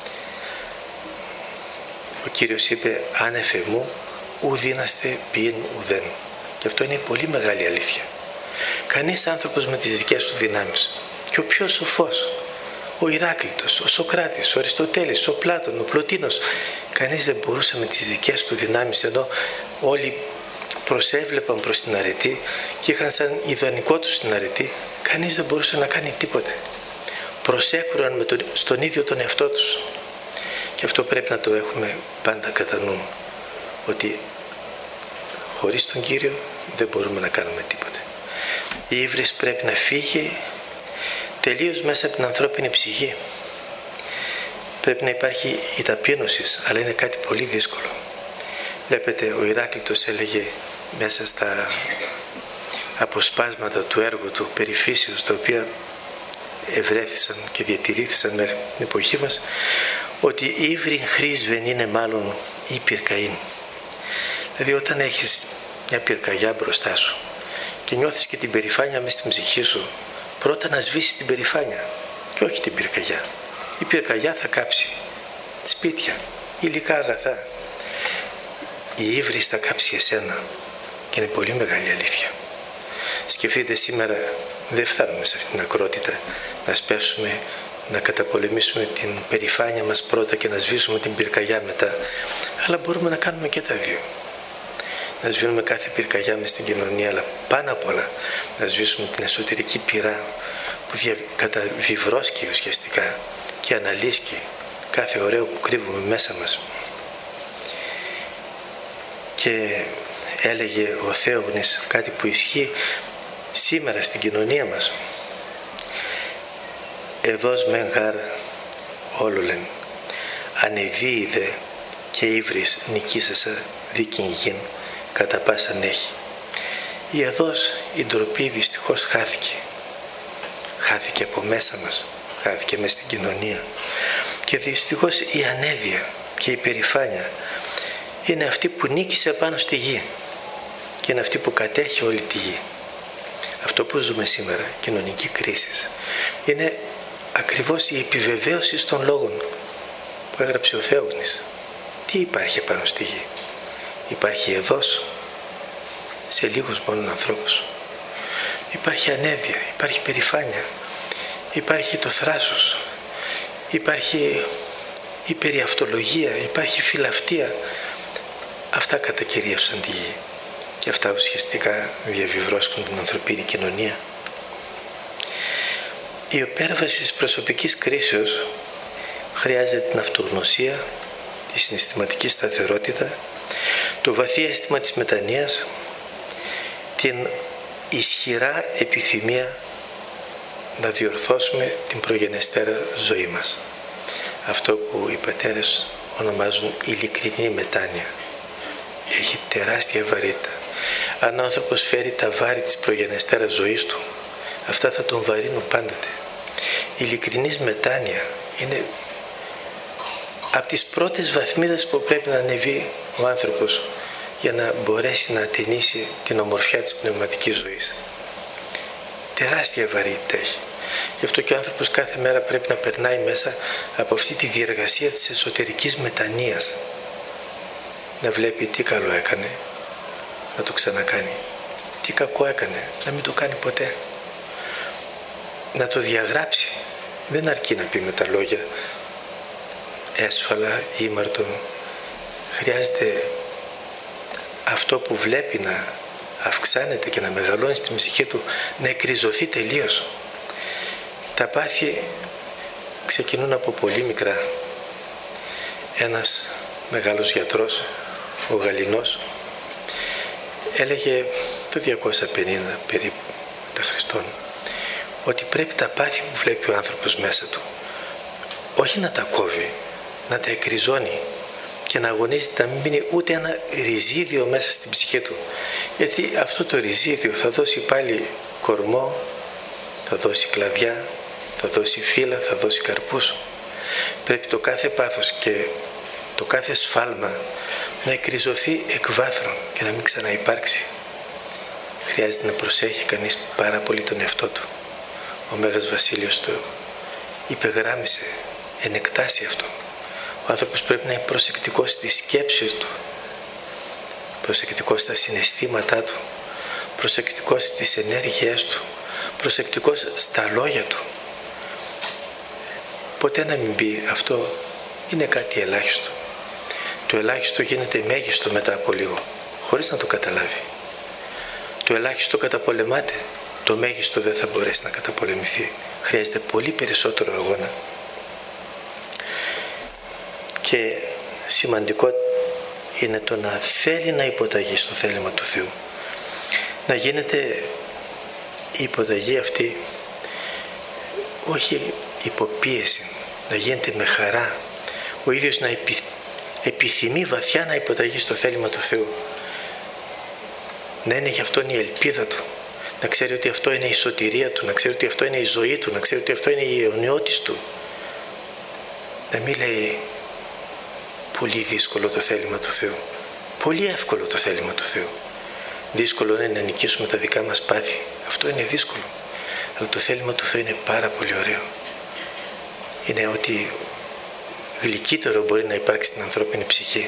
Ο Κύριος είπε άνευ εμού ου δύναστε ποιήν ουδέν. Και αυτό είναι πολύ μεγάλη αλήθεια. Κανείς άνθρωπος με τις δικές του δυνάμεις, και ο πιο σοφός, ο Ηράκλειτος, ο Σοκράτης, ο Αριστοτέλης, ο Πλάτων, ο Πλωτίνος, κανείς δεν μπορούσε με τις δικές του δυνάμεις, ενώ όλοι προσέβλεπαν προς την αρετή και είχαν σαν ιδανικό τους την αρετή, κανείς δεν μπορούσε να κάνει τίποτε. Προσέκρουαν στον ίδιο τον εαυτό τους. Και αυτό πρέπει να το έχουμε πάντα κατά νου, ότι χωρίς τον Κύριο δεν μπορούμε να κάνουμε τίποτε. Η ύβρις πρέπει να φύγει τελείως μέσα από την ανθρώπινη ψυχή. Πρέπει να υπάρχει η ταπείνωση, αλλά είναι κάτι πολύ δύσκολο. Βλέπετε, ο Ηράκλειτος έλεγε μέσα στα αποσπάσματα του έργου του Περιφύσεως, τα οποία ευρέθησαν και διατηρήθησαν μέχρι την εποχή μας, ότι ύβριν χρήσβεν είναι μάλλον η πυρκαΐν. Δηλαδή όταν έχεις μια πυρκαγιά μπροστά σου και νιώθεις και την περηφάνεια μες στην ψυχή σου, πρώτα να σβήσεις την περηφάνεια και όχι την πυρκαγιά. Η πυρκαγιά θα κάψει σπίτια, υλικά αγαθά. Η ύβρις θα κάψει εσένα και είναι πολύ μεγάλη αλήθεια. Σκεφτείτε, σήμερα δεν φτάνουμε σε αυτήν την ακρότητα να σπεύσουμε, να καταπολεμήσουμε την περηφάνεια μας πρώτα και να σβήσουμε την πυρκαγιά μετά, αλλά μπορούμε να κάνουμε και τα δύο. Να σβήνουμε κάθε πυρκαγιά μες στην κοινωνία, αλλά πάνω απ' όλα να σβήσουμε την εσωτερική πυρά που καταβιβρώσκει ουσιαστικά και αναλύσκει κάθε ωραίο που κρύβουμε μέσα μας. Και έλεγε ο Θέογνης κάτι που ισχύει, σήμερα στην κοινωνία μας, εδώς μεν γάρ όλολεν, ανεδίειδε και ύβρις νικήσασα δίκην γην, κατά πάσαν έχει. Η εδώς η ντροπή δυστυχώς χάθηκε. Χάθηκε από μέσα μας, χάθηκε μες στην κοινωνία. Και δυστυχώς η ανέδεια και η περηφάνεια είναι αυτή που νίκησε πάνω στη γη και είναι αυτή που κατέχει όλη τη γη. Αυτό που ζούμε σήμερα, κοινωνική κρίση, είναι ακριβώς η επιβεβαίωση των λόγων που έγραψε ο Θέογνης. Τι υπάρχει πάνω στη γη? Υπάρχει εδώς σε λίγους μόνο ανθρώπους. Υπάρχει ανέδεια, υπάρχει περηφάνεια, υπάρχει το θράσος, υπάρχει η περιαυτολογία, υπάρχει φιλαυτία. Αυτά κατακυρίευσαν τη γη και αυτά ουσιαστικά διαβιβρώσκουν την ανθρωπίνη κοινωνία. Η υπέρβαση της προσωπικής κρίσεως χρειάζεται την αυτογνωσία, τη συναισθηματική σταθερότητα, το βαθύ αίσθημα της μετανοίας, την ισχυρά επιθυμία να διορθώσουμε την προγενεστέρα ζωή μας. Αυτό που οι πατέρες ονομάζουν ειλικρινή μετάνοια. Έχει τεράστια βαρύτητα. Αν ο άνθρωπος φέρει τα βάρη της προγενεστέρας ζωής του, αυτά θα τον βαρύνουν πάντοτε. Η ειλικρινής μετάνοια είναι από τις πρώτες βαθμίδες που πρέπει να ανεβεί ο άνθρωπος για να μπορέσει να ατενίσει την ομορφιά της πνευματικής ζωής. Τεράστια βαρύτητα έχει. Γι' αυτό και ο άνθρωπος κάθε μέρα πρέπει να περνάει μέσα από αυτή τη διεργασία της εσωτερικής μετανοίας. Να βλέπει τι καλό έκανε, να το ξανακάνει. Τι κακό έκανε, να μην το κάνει ποτέ. Να το διαγράψει. Δεν αρκεί να πει με τα λόγια έσφαλα ή ήμαρτον. Χρειάζεται αυτό που βλέπει να αυξάνεται και να μεγαλώνει στη ψυχή του να εκριζωθεί τελείως. Τα πάθη ξεκινούν από πολύ μικρά. Ένας μεγάλος γιατρός, ο Γαληνός, έλεγε το 250 περίπου τα Χριστόν ότι πρέπει τα πάθη που βλέπει ο άνθρωπος μέσα του όχι να τα κόβει, να τα εκριζώνει και να αγωνίζεται να μην μείνει ούτε ένα ριζίδιο μέσα στην ψυχή του, γιατί αυτό το ριζίδιο θα δώσει πάλι κορμό, θα δώσει κλαδιά, θα δώσει φύλλα, θα δώσει καρπούς. Πρέπει το κάθε πάθος και το κάθε σφάλμα να εκριζωθεί εκ βάθρων και να μην ξαναυπάρξει. Χρειάζεται να προσέχει κανείς πάρα πολύ τον εαυτό του. Ο Μέγας Βασίλειος το υπεγράμμισε, ενεκτάσει αυτό. Ο άνθρωπος πρέπει να είναι προσεκτικός στις σκέψεις του, προσεκτικός στα συναισθήματά του, προσεκτικός στις ενέργειές του, προσεκτικός στα λόγια του. Ποτέ να μην πει αυτό είναι κάτι ελάχιστο. Το ελάχιστο γίνεται μέγιστο μετά από λίγο, χωρίς να το καταλάβει. Το ελάχιστο καταπολεμάται, το μέγιστο δεν θα μπορέσει να καταπολεμηθεί. Χρειάζεται πολύ περισσότερο αγώνα. Και σημαντικό είναι το να θέλει να υποταγεί στο θέλημα του Θεού. Να γίνεται η υποταγή αυτή όχι υποπίεση, να γίνεται με χαρά. Ο ίδιος να επιθυμεί βαθιά να υποταγεί στο θέλημα του Θεού. Να είναι για αυτόν η ελπίδα του. Να ξέρει ότι αυτό είναι η σωτηρία του, να ξέρει ότι αυτό είναι η ζωή του, να ξέρει ότι αυτό είναι η αιωνιότης του. Να μην λέει πολύ δύσκολο το θέλημα του Θεού. Πολύ εύκολο το θέλημα του Θεού. Δύσκολο είναι να νικήσουμε τα δικά μας πάθη. Αυτό είναι δύσκολο. Αλλά το θέλημα του Θεού είναι πάρα πολύ ωραίο. Είναι ότι γλυκύτερο μπορεί να υπάρξει στην ανθρώπινη ψυχή.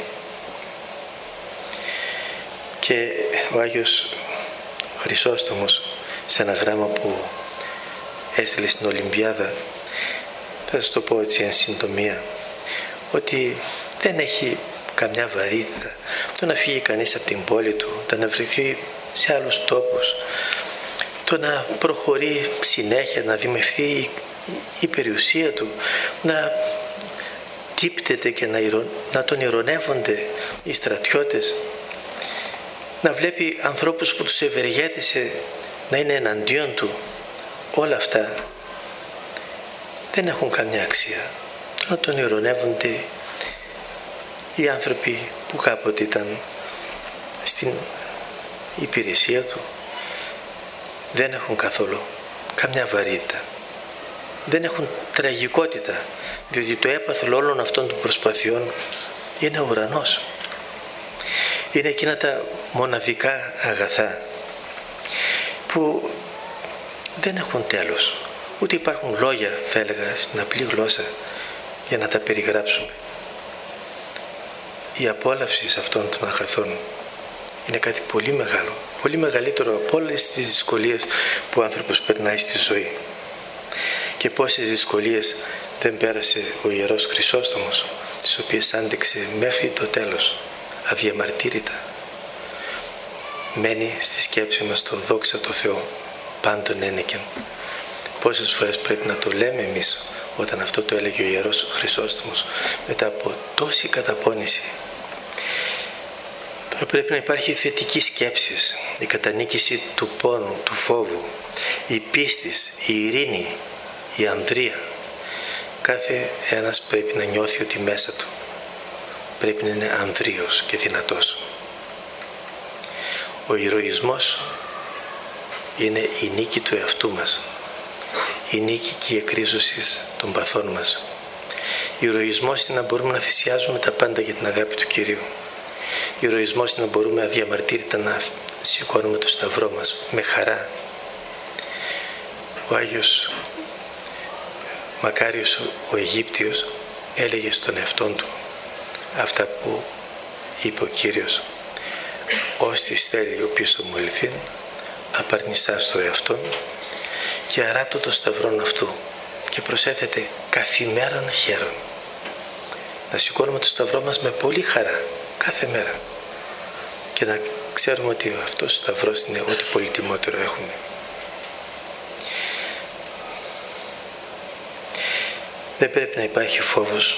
Και ο Άγιος Χρυσόστομος σε ένα γράμμα που έστειλε στην Ολυμπιάδα, θα σας το πω έτσι εν συντομία, ότι δεν έχει καμιά βαρύτητα το να φύγει κανείς από την πόλη του, το να βρεθεί σε άλλους τόπους, το να προχωρεί συνέχεια, να δημευθεί η περιουσία του, να τύπτεται και να τον ειρωνεύονται οι στρατιώτες, να βλέπει ανθρώπους που τους ευεργέτησε να είναι εναντίον του, όλα αυτά δεν έχουν καμιά αξία. Να τον ειρωνεύονται οι άνθρωποι που κάποτε ήταν στην υπηρεσία του, δεν έχουν καθόλου καμιά βαρύτητα, δεν έχουν τραγικότητα, διότι το έπαθλο όλων αυτών των προσπαθειών είναι ο ουρανός. Είναι εκείνα τα μοναδικά αγαθά που δεν έχουν τέλος, ούτε υπάρχουν λόγια, θα έλεγα, στην απλή γλώσσα για να τα περιγράψουμε. Η απόλαυση σε αυτών των αγαθών είναι κάτι πολύ μεγάλο, πολύ μεγαλύτερο από όλες τις δυσκολίες που ο άνθρωπος περνάει στη ζωή. Και πόσες δυσκολίες δεν πέρασε ο Ιερός Χρυσόστομος, τις οποίες άντεξε μέχρι το τέλος, αδιαμαρτύρητα. Μένει στη σκέψη μας το δόξα τω Θεώ, πάντων ένεκεν. Πόσες φορές πρέπει να το λέμε εμείς όταν αυτό το έλεγε ο Ιερός Χρυσόστομος μετά από τόση καταπώνηση. Πρέπει να υπάρχει θετική σκέψη, η κατανίκηση του πόνου, του φόβου, η πίστη, η ειρήνη, η ανδρεία. Κάθε ένας πρέπει να νιώθει ότι μέσα του πρέπει να είναι ανδρείος και δυνατός. Ο ηρωισμός είναι η νίκη του εαυτού μας, η νίκη και η εκρίζωση των παθών μας. Ο ηρωισμός είναι να μπορούμε να θυσιάζουμε τα πάντα για την αγάπη του Κυρίου. Ο ηρωισμός είναι να μπορούμε αδιαμαρτύρητα να σηκώνουμε το σταυρό μας με χαρά. Ο Άγιος Μακάριος ο Αιγύπτιος έλεγε στον εαυτόν του αυτά που είπε ο Κύριος: «Όσοι θέλει ο πίσω μου ελθύν, απαρνησάς το εαυτόν και αράτω το σταυρόν αυτού», και προσέθετε «καθημέραν χαίρον». Να σηκώνουμε το σταυρό μας με πολύ χαρά κάθε μέρα και να ξέρουμε ότι αυτός ο σταυρός είναι ό,τι πολυτιμότερο έχουμε. Δεν πρέπει να υπάρχει φόβος.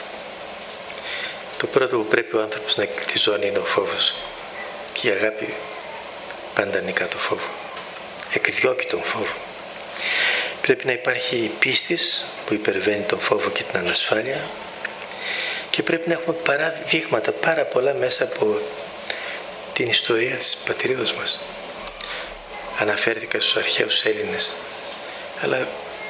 Το πρώτο που πρέπει ο άνθρωπος να εκδιζώνει είναι ο φόβος. Και η αγάπη πάντα νικά το φόβο. Εκδιώκει τον φόβο. Πρέπει να υπάρχει η πίστη που υπερβαίνει τον φόβο και την ανασφάλεια, και πρέπει να έχουμε παραδείγματα πάρα πολλά μέσα από την ιστορία της πατρίδος μας. Αναφέρθηκα στους αρχαίους Έλληνες, αλλά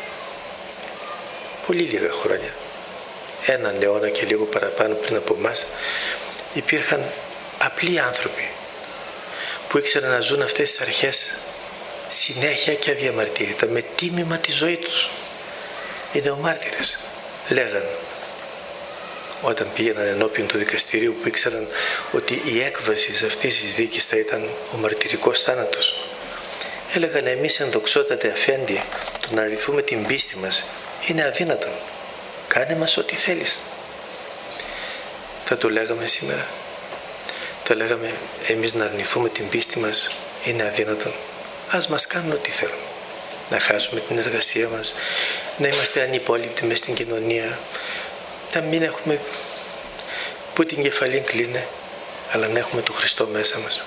πολύ λίγα χρόνια, έναν αιώνα και λίγο παραπάνω πριν από εμάς, υπήρχαν απλοί άνθρωποι που ήξεραν να ζουν αυτές τις αρχές συνέχεια και αδιαμαρτύρητα, με τίμημα τη ζωή τους. Είναι ο μάρτυρες. Λέγαν όταν πήγαιναν ενώπιον του δικαστηρίου, που ήξεραν ότι η έκβαση αυτής της δίκης θα ήταν ο μαρτυρικός θάνατος, έλεγαν: «Εμείς, ενδοξότατε αφέντη, το να αρνηθούμε την πίστη μας είναι αδύνατον. Κάνε μας ό,τι θέλεις». Θα το λέγαμε σήμερα? Θα λέγαμε εμείς να αρνηθούμε την πίστη μας είναι αδύνατον? Ας μας κάνουν ό,τι θέλουν. Να χάσουμε την εργασία μας, να είμαστε ανυπόλοιπτοι μες στην κοινωνία, να μην έχουμε που την κεφαλή κλείνε, αλλά να έχουμε τον Χριστό μέσα μας.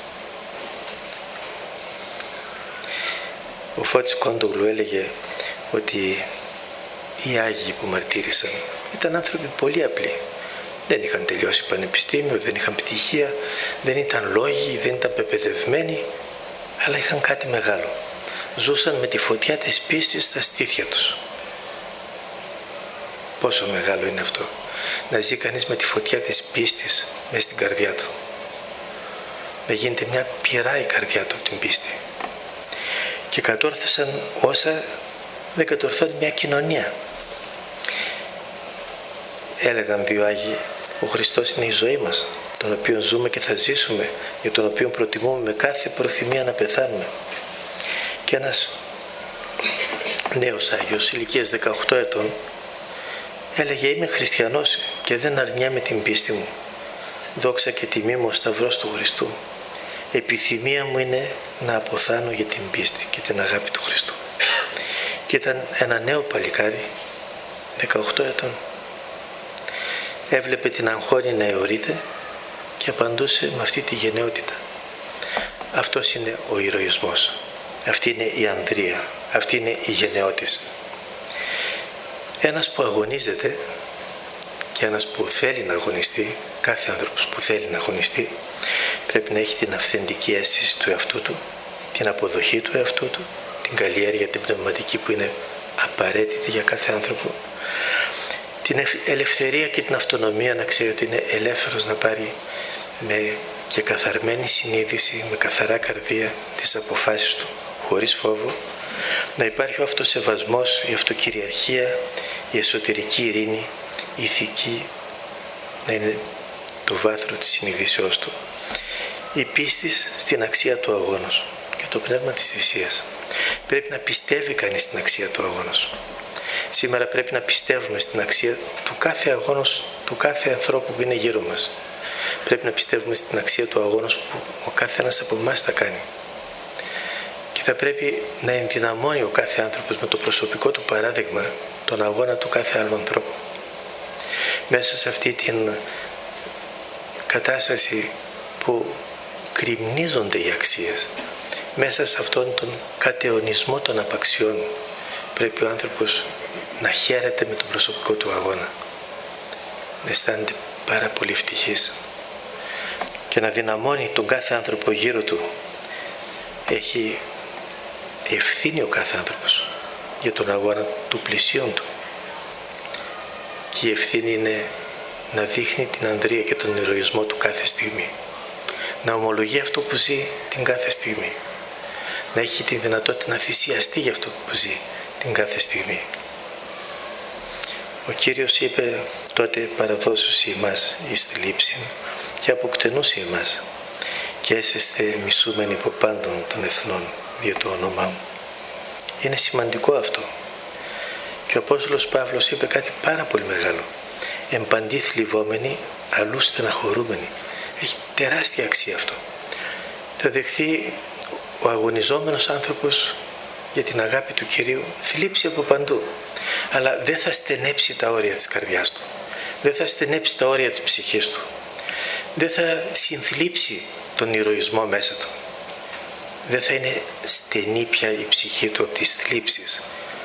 Ο Φώτης Κόντογλου έλεγε ότι οι Άγιοι που μαρτύρησαν ήταν άνθρωποι πολύ απλοί. Δεν είχαν τελειώσει πανεπιστήμιο, δεν είχαν πτυχία, δεν ήταν λόγοι, δεν ήταν πεπαιδευμένοι, αλλά είχαν κάτι μεγάλο. Ζούσαν με τη φωτιά της πίστης στα στήθια τους. Πόσο μεγάλο είναι αυτό, να ζει κανείς με τη φωτιά της πίστης μέσα στην καρδιά του. Να γίνεται μια πυρά η καρδιά του από την πίστη. Και κατόρθωσαν όσα δεν κατορθώνει μια κοινωνία. Έλεγαν δύο Άγιοι: ο Χριστός είναι η ζωή μας, τον οποίο ζούμε και θα ζήσουμε, για τον οποίο προτιμούμε με κάθε προθυμία να πεθάνουμε. Και ένας νέος Άγιος, ηλικίας 18 ετών, έλεγε: «Είμαι χριστιανός και δεν αρνιάμαι την πίστη μου. Δόξα και τιμή μου ο σταυρός του Χριστού. Επιθυμία μου είναι να αποθάνω για την πίστη και την αγάπη του Χριστού». Και ήταν ένα νέο παλικάρι, 18 ετών. Έβλεπε την αγχώνη να αιωρείται και απαντούσε με αυτή τη γενναιότητα. Αυτός είναι ο ηρωισμός. Αυτή είναι η ανδρεία, αυτή είναι η γενναιότης. Ένας που αγωνίζεται και ένας που θέλει να αγωνιστεί, κάθε άνθρωπος που θέλει να αγωνιστεί, πρέπει να έχει την αυθεντική αίσθηση του εαυτού του, την αποδοχή του εαυτού του, την καλλιέργεια την πνευματική που είναι απαραίτητη για κάθε άνθρωπο, την ελευθερία και την αυτονομία να ξέρει ότι είναι ελεύθερος να πάρει με και καθαρμένη συνείδηση, με καθαρά καρδία τις αποφάσεις του, χωρίς φόβο, να υπάρχει ο αυτοσεβασμός, η αυτοκυριαρχία, η εσωτερική ειρήνη, η ηθική, να είναι το βάθρο της συνειδήσεώς του, η πίστη στην αξία του αγώνος και το πνεύμα της θυσίας. Πρέπει να πιστεύει κανείς στην αξία του αγώνος. Σήμερα πρέπει να πιστεύουμε στην αξία του κάθε αγώνος, του κάθε ανθρώπου που είναι γύρω μας. Πρέπει να πιστεύουμε στην αξία του αγώνος που ο κάθε ένας από εμάς θα κάνει. Και θα πρέπει να ενδυναμώνει ο κάθε άνθρωπος με το προσωπικό του παράδειγμα τον αγώνα του κάθε άλλου ανθρώπου. Μέσα σε αυτή την κατάσταση που κρυμνίζονται οι αξίες, μέσα σε αυτόν τον κατεωνισμό των απαξιών, πρέπει ο άνθρωπος να χαίρεται με τον προσωπικό του αγώνα, να αισθάνεται πάρα πολύ ευτυχής και να δυναμώνει τον κάθε άνθρωπο γύρω του. Έχει ευθύνη ο κάθε άνθρωπος για τον αγώνα του πλησίον του, και η ευθύνη είναι να δείχνει την ανδρεία και τον ηρωισμό του κάθε στιγμή, να ομολογεί αυτό που ζει την κάθε στιγμή, να έχει τη δυνατότητα να θυσιαστεί για αυτό που ζει την κάθε στιγμή. Ο Κύριος είπε τότε παραδώσουσι ημάς εις τη λήψη και αποκτενούσι ημάς και έσεστε μισούμενοι υπό πάντων των εθνών δια το όνομά μου. Είναι σημαντικό αυτό. Και ο Απόστολος Παύλος είπε κάτι πάρα πολύ μεγάλο. Εμπαντή θλιβόμενοι, αλλού στεναχωρούμενοι. Έχει τεράστια αξία αυτό. Θα δεχθεί ο αγωνιζόμενος άνθρωπος για την αγάπη του Κυρίου θλίψη από παντού. Αλλά δεν θα στενέψει τα όρια της καρδιάς του. Δεν θα στενέψει τα όρια της ψυχής του. Δεν θα συνθλίψει τον ηρωισμό μέσα του. Δεν θα είναι στενή πια η ψυχή του από τις θλίψεις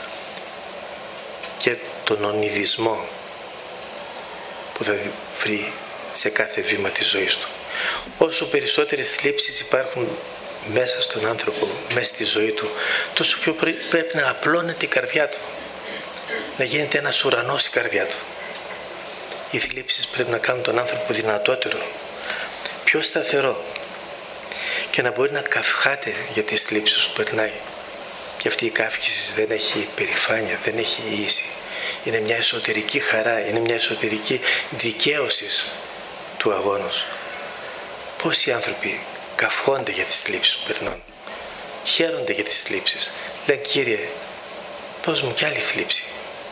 και τον ονειδισμό που θα βρει σε κάθε βήμα της ζωής του. Όσο περισσότερες θλίψεις υπάρχουν μέσα στον άνθρωπο, μέσα στη ζωή του, τόσο πιο πρέπει να απλώνεται η καρδιά του, να γίνεται ένας ουρανός η καρδιά του. Οι θλίψεις πρέπει να κάνουν τον άνθρωπο δυνατότερο, πιο σταθερό, και να μπορεί να καυχάται για τις θλίψεις που περνάει. Και αυτή η καύχηση δεν έχει περηφάνεια, δεν έχει ίηση. Είναι μια εσωτερική χαρά, είναι μια εσωτερική δικαίωση του αγώνος. Πόσοι άνθρωποι καυχόνται για τις θλίψεις που περνούν, χαίρονται για τις θλίψεις, λένε Κύριε δώσ' μου κι άλλη θλίψη.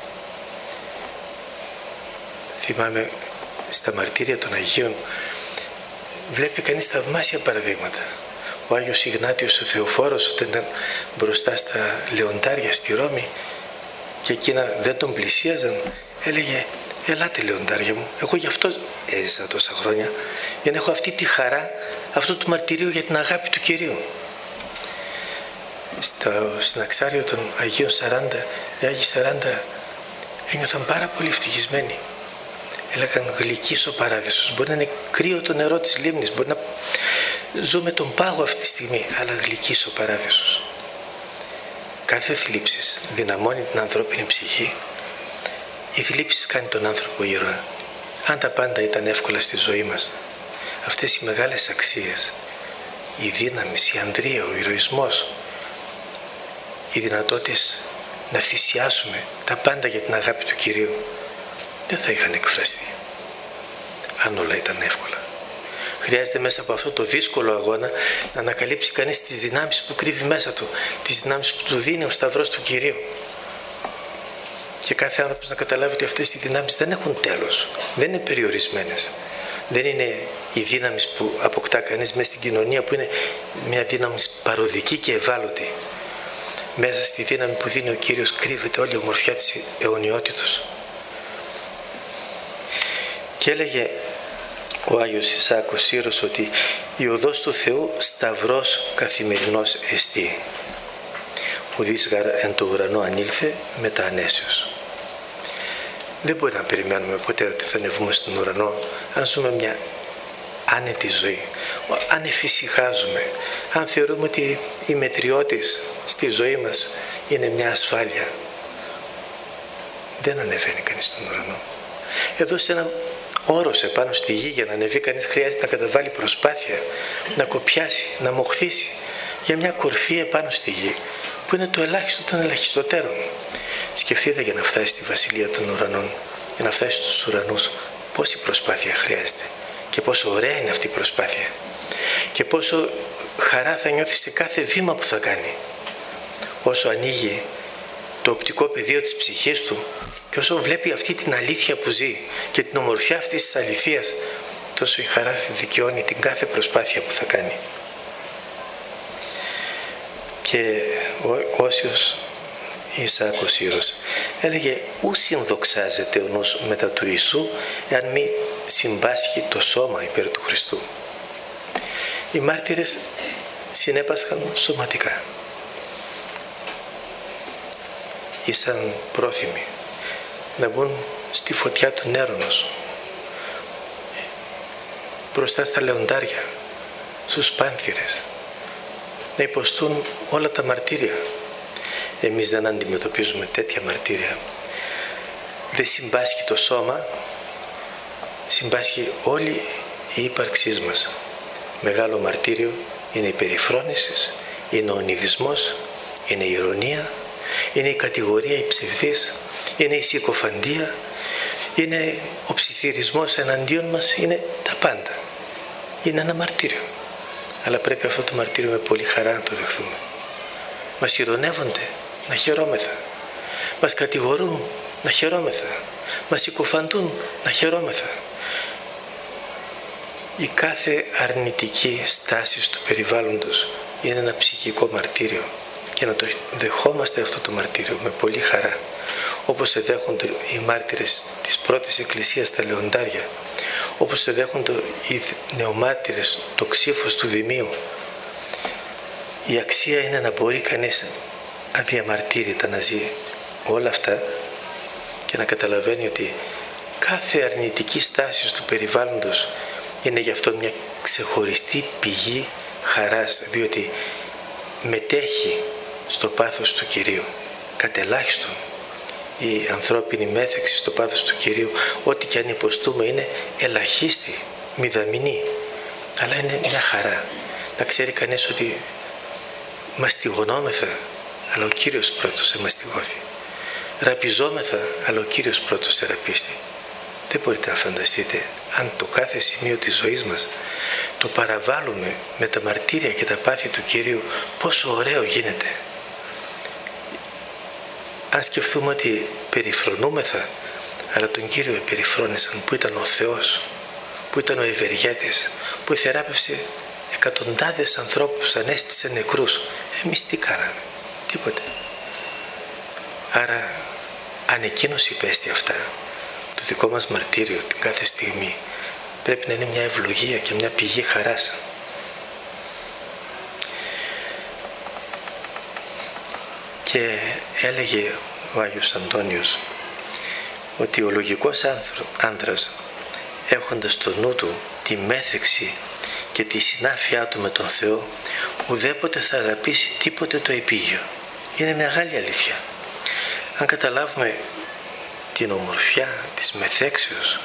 Θυμάμαι στα μαρτύρια των Αγίων βλέπει κανείς θαυμάσια παραδείγματα. Ο Άγιος Ιγνάτιος ο Θεοφόρος, όταν ήταν μπροστά στα λεοντάρια στη Ρώμη και εκείνα δεν τον πλησίαζαν, έλεγε ελάτε λεοντάρια μου, εγώ γι' αυτό έζησα τόσα χρόνια, για να έχω αυτή τη χαρά αυτού του μαρτυρίου για την αγάπη του Κυρίου. Στο συναξάριο των Αγίων 40, οι Άγιοι 40 ένιωθαν πάρα πολύ ευτυχισμένοι. Έλεγαν γλυκής ο παράδεισος. Μπορεί να είναι κρύο το νερό της λίμνης, μπορεί να ζούμε τον πάγο αυτή τη στιγμή, αλλά γλυκής ο παράδεισος. Κάθε θλίψη δυναμώνει την ανθρώπινη ψυχή. Η θλίψη κάνει τον άνθρωπο ήρωα. Αν τα πάντα ήταν εύκολα στη ζωή μας, αυτές οι μεγάλες αξίες, η δύναμη, η ανδρεία, ο ηρωισμός, οι δυνατότητες να θυσιάσουμε τα πάντα για την αγάπη του Κυρίου, δεν θα είχαν εκφραστεί αν όλα ήταν εύκολα. Χρειάζεται μέσα από αυτό το δύσκολο αγώνα να ανακαλύψει κανείς τις δυνάμεις που κρύβει μέσα του, τις δυνάμεις που του δίνει ο Σταυρός του Κυρίου. Και κάθε άνθρωπος να καταλάβει ότι αυτές οι δυνάμεις δεν έχουν τέλος, δεν είναι περιορισμένες. Δεν είναι οι δύναμεις που αποκτά κανείς μέσα στην κοινωνία, που είναι μια δύναμη παροδική και ευάλωτη. Μέσα στη δύναμη που δίνει ο Κύριος κρύβεται όλη η ομορφιά της αιωνιότητος. Και έλεγε ο Άγιος Ισάκος Σύρος ότι η οδός του Θεού σταυρός καθημερινός εστί. ουδής γαρ εν το ουρανό ανήλθε μετά ανέσεως. Δεν μπορεί να περιμένουμε ποτέ ότι θα ανεβούμε στον ουρανό αν ζούμε μια άνετη ζωή, αν εφησυχάζουμε, αν θεωρούμε ότι η μετριότης στη ζωή μας είναι μια ασφάλεια. Δεν ανεβαίνει κανείς στον ουρανό. Εδώ σε ένα όρος επάνω στη γη για να ανεβεί κανείς χρειάζεται να καταβάλει προσπάθεια, να κοπιάσει, να μοχθήσει για μια κορφή επάνω στη γη που είναι το ελάχιστο των ελαχιστοτέρων. Σκεφτείτε για να φτάσει στη βασιλεία των ουρανών, για να φτάσει στους ουρανούς, πόση προσπάθεια χρειάζεται και πόσο ωραία είναι αυτή η προσπάθεια και πόσο χαρά θα νιώθει σε κάθε βήμα που θα κάνει. Όσο ανοίγει το οπτικό πεδίο της ψυχής του και όσο βλέπει αυτή την αλήθεια που ζει και την ομορφιά αυτής της αληθείας, τόσο η χαρά δικαιώνει την κάθε προσπάθεια που θα κάνει. Και ο Όσιος Ισαάκος Ήρος έλεγε «Ου συνδοξάζεται ο νους μετά του Ιησού εάν μη συμπάσχει το σώμα υπέρ του Χριστού». Οι μάρτυρες συνέπασχαν σωματικά. Ήσαν πρόθυμοι να μπουν στη φωτιά του Νέρονος, μπροστά στα λεοντάρια, στους πάνθυρες, να υποστούν όλα τα μαρτύρια. Εμείς δεν αντιμετωπίζουμε τέτοια μαρτύρια. Δεν συμπάσχει το σώμα, συμπάσχει όλη η ύπαρξή μας. Μεγάλο μαρτύριο είναι η περιφρόνηση, είναι ο ονειδισμός, είναι η ηρωνία, είναι η κατηγορία, η ψευδής, είναι η συκοφαντία, είναι ο ψιθυρισμός εναντίον μας, είναι τα πάντα. Είναι ένα μαρτύριο. Αλλά πρέπει αυτό το μαρτύριο με πολύ χαρά να το δεχθούμε. Μας ηρωνεύονται, να χαιρόμεθα. Μας κατηγορούν, να χαιρόμεθα. Μας συκοφαντούν, να χαιρόμεθα. Η κάθε αρνητική στάση του περιβάλλοντος είναι ένα ψυχικό μαρτύριο και να το δεχόμαστε αυτό το μαρτύριο με πολύ χαρά, όπως εδέχονται οι μάρτυρες της πρώτης εκκλησίας στα λεοντάρια, όπως εδέχονται οι νεομάρτυρες το ξύφος του Δημίου. Η αξία είναι να μπορεί κανείς αδιαμαρτύρητα να ζει όλα αυτά και να καταλαβαίνει ότι κάθε αρνητική στάση του περιβάλλοντος είναι γι' αυτό μια ξεχωριστή πηγή χαράς, διότι μετέχει στο πάθος του Κυρίου. Κατελάχιστον η ανθρώπινη μέθεξη στο πάθος του Κυρίου, ό,τι και αν υποστούμε, είναι ελαχίστη, μηδαμινή, αλλά είναι μια χαρά. Να ξέρει κανείς ότι μαστιγωνόμεθα, αλλά ο Κύριος πρώτος εμαστιγώθη. Ραπιζόμεθα, αλλά ο Κύριος πρώτος θεραπίστη. Δεν μπορείτε να φανταστείτε αν το κάθε σημείο της ζωής μας το παραβάλλουμε με τα μαρτύρια και τα πάθη του Κυρίου, πόσο ωραίο γίνεται. Αν σκεφτούμε ότι περιφρονούμεθα, αλλά τον Κύριο επεριφρόνησαν, που ήταν ο Θεός, που ήταν ο ευεργέτης, που θεράπευσε εκατοντάδες ανθρώπους, ανέστησε νεκρούς. Εμείς τι κάναμε? Τίποτε. Άρα αν εκείνος υπέστη αυτά, το δικό μας μαρτύριο την κάθε στιγμή πρέπει να είναι μια ευλογία και μια πηγή χαράς. Και έλεγε ο Άγιος Αντώνιος ότι ο λογικός άνδρας, έχοντας στο νου του τη μέθεξη και τη συνάφειά του με τον Θεό, ουδέποτε θα αγαπήσει τίποτε το επίγειο. Είναι μεγάλη αλήθεια. Αν καταλάβουμε την ομορφιά της μεθέξεως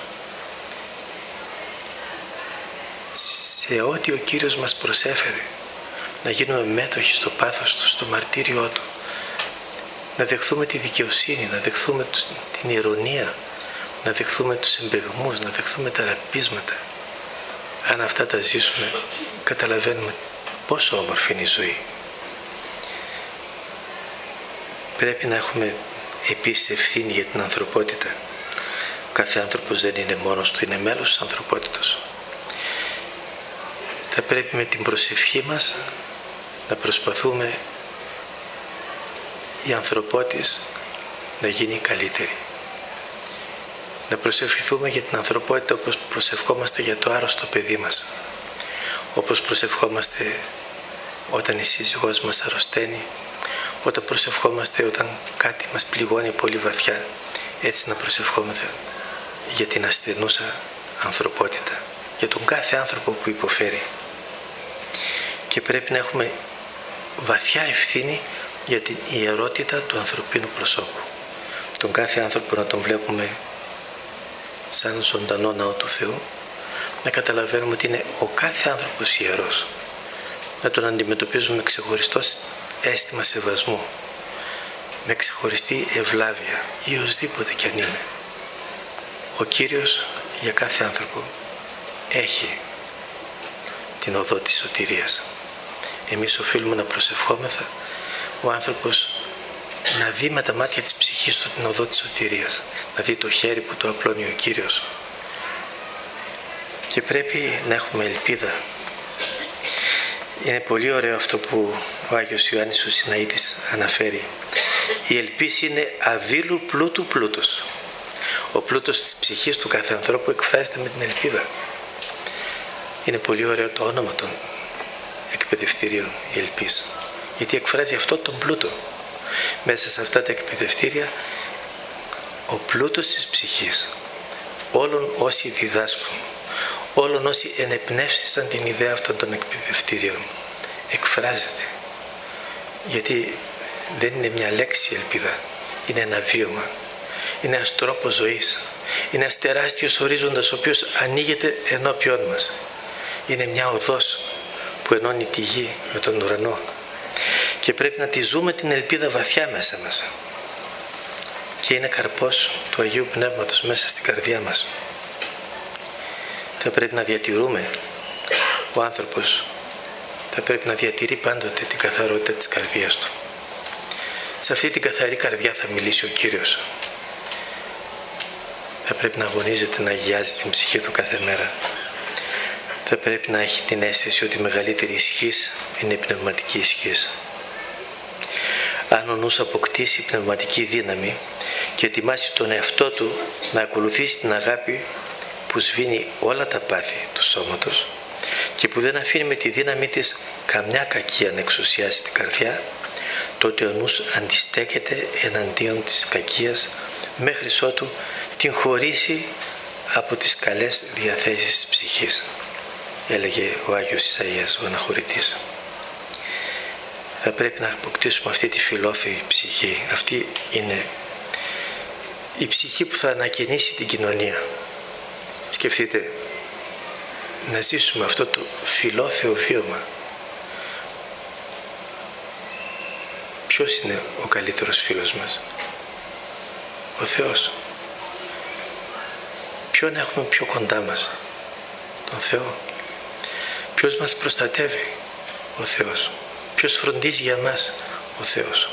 σε ό,τι ο Κύριος μας προσέφερε, να γίνουμε μέτοχοι στο πάθος του, στο μαρτύριό του, να δεχθούμε τη δικαιοσύνη, να δεχθούμε την ηρωνία, να δεχθούμε τους εμπεγμούς, να δεχθούμε τα ραπίσματα. Αν αυτά τα ζήσουμε, καταλαβαίνουμε πόσο όμορφη είναι η ζωή. Πρέπει να έχουμε επίσης ευθύνη για την ανθρωπότητα. Κάθε άνθρωπος δεν είναι μόνος του, είναι μέλος της ανθρωπότητας. Θα πρέπει με την προσευχή μας να προσπαθούμε η ανθρωπότης να γίνει καλύτερη. Να προσευχηθούμε για την ανθρωπότητα όπως προσευχόμαστε για το άρρωστο παιδί μας. Όπως προσευχόμαστε όταν η σύζυγός μας αρρωσταίνει, Όταν προσευχόμαστε, όταν κάτι μας πληγώνει πολύ βαθιά, έτσι να προσευχόμαστε για την ασθενούσα ανθρωπότητα, για τον κάθε άνθρωπο που υποφέρει. Και πρέπει να έχουμε βαθιά ευθύνη για την ιερότητα του ανθρωπίνου προσώπου. Τον κάθε άνθρωπο να τον βλέπουμε σαν ζωντανό ναό του Θεού, να καταλαβαίνουμε ότι είναι ο κάθε άνθρωπος ιερός, να τον αντιμετωπίζουμε με ξεχωριστό αίσθημα σεβασμού, με ξεχωριστή ευλάβεια ή οσδήποτε κι αν είναι. Ο Κύριος για κάθε άνθρωπο έχει την οδό της σωτηρίας. Εμείς οφείλουμε να προσευχόμεθα ο άνθρωπος να δει με τα μάτια της ψυχής του την οδό της σωτηρίας, να δει το χέρι που το απλώνει ο Κύριος. Και πρέπει να έχουμε ελπίδα. Είναι πολύ ωραίο αυτό που ο Άγιος Ιωάννης ο Συναήτης αναφέρει. Η ελπίση είναι αδήλου πλούτου πλούτος. Ο πλούτος της ψυχής του κάθε ανθρώπου εκφράζεται με την ελπίδα. Είναι πολύ ωραίο το όνομα των εκπαιδευτηρίων, η ελπίς, γιατί εκφράζει αυτό τον πλούτο. Μέσα σε αυτά τα εκπαιδευτήρια, ο πλούτος της ψυχής, όλων όσοι διδάσκουν, όλων όσοι ενεπνεύσισαν την ιδέα αυτών των εκπαιδευτήριων, εκφράζεται. Γιατί δεν είναι μια λέξη η ελπίδα, είναι ένα βίωμα, είναι ένας τρόπος ζωής, είναι ένας τεράστιος ορίζοντας ο οποίος ανοίγεται ενώπιόν μας. Είναι μια οδός που ενώνει τη γη με τον ουρανό και πρέπει να τη ζούμε την ελπίδα βαθιά μέσα μας. Και είναι καρπός του Αγίου Πνεύματος μέσα στην καρδιά μας. Θα πρέπει να διατηρούμε, ο άνθρωπος θα πρέπει να διατηρεί πάντοτε την καθαρότητα της καρδιάς του. Σε αυτή την καθαρή καρδιά θα μιλήσει ο Κύριος. Θα πρέπει να αγωνίζεται να αγιάζει την ψυχή του κάθε μέρα. Θα πρέπει να έχει την αίσθηση ότι η μεγαλύτερη ισχύς είναι η πνευματική ισχύς. Αν ο νους αποκτήσει πνευματική δύναμη και ετοιμάσει τον εαυτό του να ακολουθήσει την αγάπη που σβήνει όλα τα πάθη του σώματος και που δεν αφήνει με τη δύναμή της καμιά κακία να εξουσιάσει την καρδιά, τότε ο νους αντιστέκεται εναντίον της κακίας μέχρι ότου την χωρίσει από τις καλές διαθέσεις της ψυχής, έλεγε ο Άγιος Ισαΐας, ο αναχωρητής. Θα πρέπει να αποκτήσουμε αυτή τη φιλόθεη ψυχή. Αυτή είναι η ψυχή που θα ανακαινήσει την κοινωνία. Σκεφτείτε, να ζήσουμε αυτό το φιλόθεο βίωμα. Ποιος είναι ο καλύτερος φίλος μας? Ο Θεός. Ποιον έχουμε πιο κοντά μας? Τον Θεό. Ποιος μας προστατεύει? Ο Θεός. Ποιος φροντίζει για μας? Ο Θεός.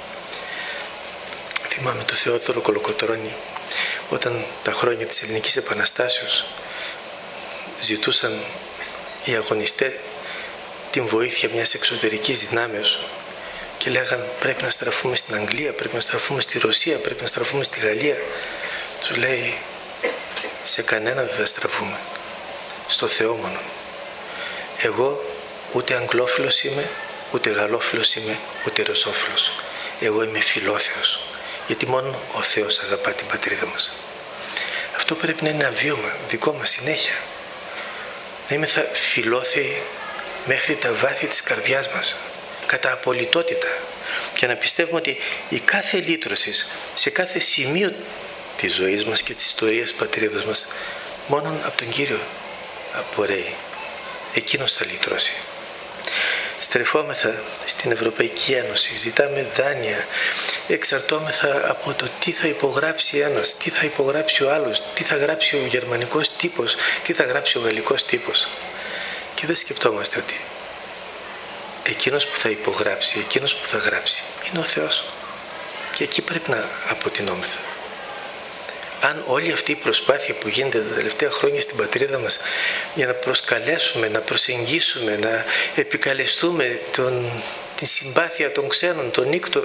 Θυμάμαι τον Θεόδωρο Κολοκοτρώνη, όταν τα χρόνια της Ελληνικής Επαναστάσεως ζητούσαν οι αγωνιστές την βοήθεια μιας εξωτερικής δυνάμεως και λέγαν πρέπει να στραφούμε στην Αγγλία, πρέπει να στραφούμε στη Ρωσία, πρέπει να στραφούμε στη Γαλλία. Τους λέει σε κανένα δεν θα στραφούμε, στο Θεό μόνο. Εγώ ούτε Αγγλόφιλος είμαι, ούτε Γαλλόφιλος είμαι, ούτε Ρωσόφιλος. Εγώ είμαι φιλόθεος, γιατί μόνο ο Θεός αγαπά την πατρίδα μας. Αυτό πρέπει να είναι ένα βίωμα δικό μας συνέχεια. Να είμαστε φιλόθεοι μέχρι τα βάθη της καρδιάς μας, κατά απολυτότητα, και να πιστεύουμε ότι η κάθε λύτρωση σε κάθε σημείο της ζωής μας και της ιστορίας της πατρίδας μας μόνον από τον Κύριο απορρέει. Εκείνος θα λυτρώσει. Στρεφόμεθα στην Ευρωπαϊκή Ένωση, ζητάμε δάνεια, εξαρτώμεθα από το τι θα υπογράψει ένας, τι θα υπογράψει ο άλλος, τι θα γράψει ο γερμανικός τύπος, τι θα γράψει ο γαλλικός τύπος. Και δεν σκεπτόμαστε ότι εκείνος που θα υπογράψει, εκείνος που θα γράψει είναι ο Θεός. Και εκεί πρέπει να αποτινόμεθα. Αν όλη αυτή η προσπάθεια που γίνεται τα τελευταία χρόνια στην πατρίδα μας για να προσκαλέσουμε, να προσεγγίσουμε, να επικαλεστούμε τη συμπάθεια των ξένων, τον νύκτο,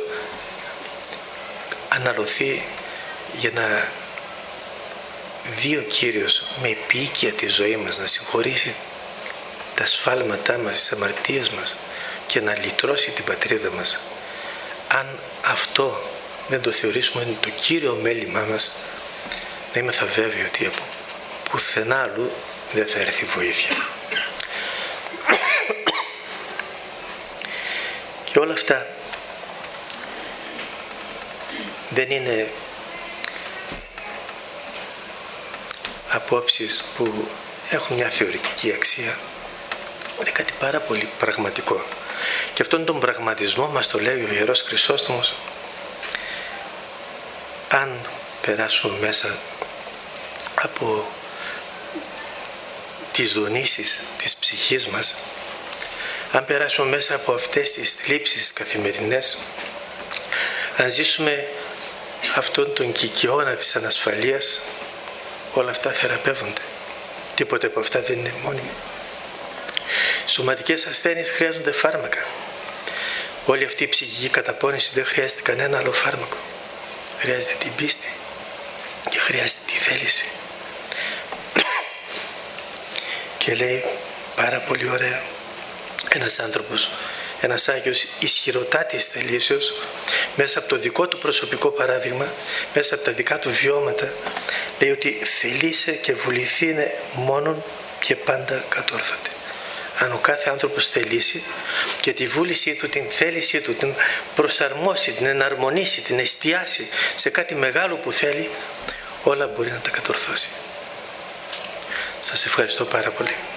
αναλωθεί για να δει ο Κύριος με επίοικια τη ζωή μας, να συγχωρήσει τα σφάλματά μας, τις αμαρτίες μας και να λυτρώσει την πατρίδα μας. αν αυτό δεν το θεωρήσουμε το κύριο μέλημά μας, να είμαστε βέβαιοι ότι από πουθενά αλλού δεν θα έρθει βοήθεια. Και όλα αυτά δεν είναι απόψεις που έχουν μια θεωρητική αξία. Είναι κάτι πάρα πολύ πραγματικό. Και αυτόν τον πραγματισμό μας το λέει ο Ιερός Χρυσόστομος. Αν περάσουμε μέσα από τις δονήσεις της ψυχής μας, αν περάσουμε μέσα από αυτές τις θλίψεις καθημερινές, αν ζήσουμε αυτόν τον κικαιώνα της ανασφαλείας, όλα αυτά θεραπεύονται. Τίποτε από αυτά δεν είναι μόνιμο. Σωματικές ασθένειες χρειάζονται φάρμακα. Όλη αυτή η ψυχική καταπώνηση δεν χρειάζεται κανένα άλλο φάρμακο. Χρειάζεται την πίστη και χρειάζεται τη θέληση. Και λέει πάρα πολύ ωραία ένας άνθρωπος, ένας Άγιος ισχυροτάτης θελήσεως, μέσα από το δικό του προσωπικό παράδειγμα, μέσα από τα δικά του βιώματα, λέει ότι θελήσε και βουληθήνε μόνον και πάντα κατόρθωτε. Αν ο κάθε άνθρωπος θελήσει και τη βούλησή του, την θέλησή του, την προσαρμόσει, την εναρμονίσει, την εστιάσει σε κάτι μεγάλο που θέλει, όλα μπορεί να τα κατορθώσει. Σας ευχαριστώ πάρα πολύ.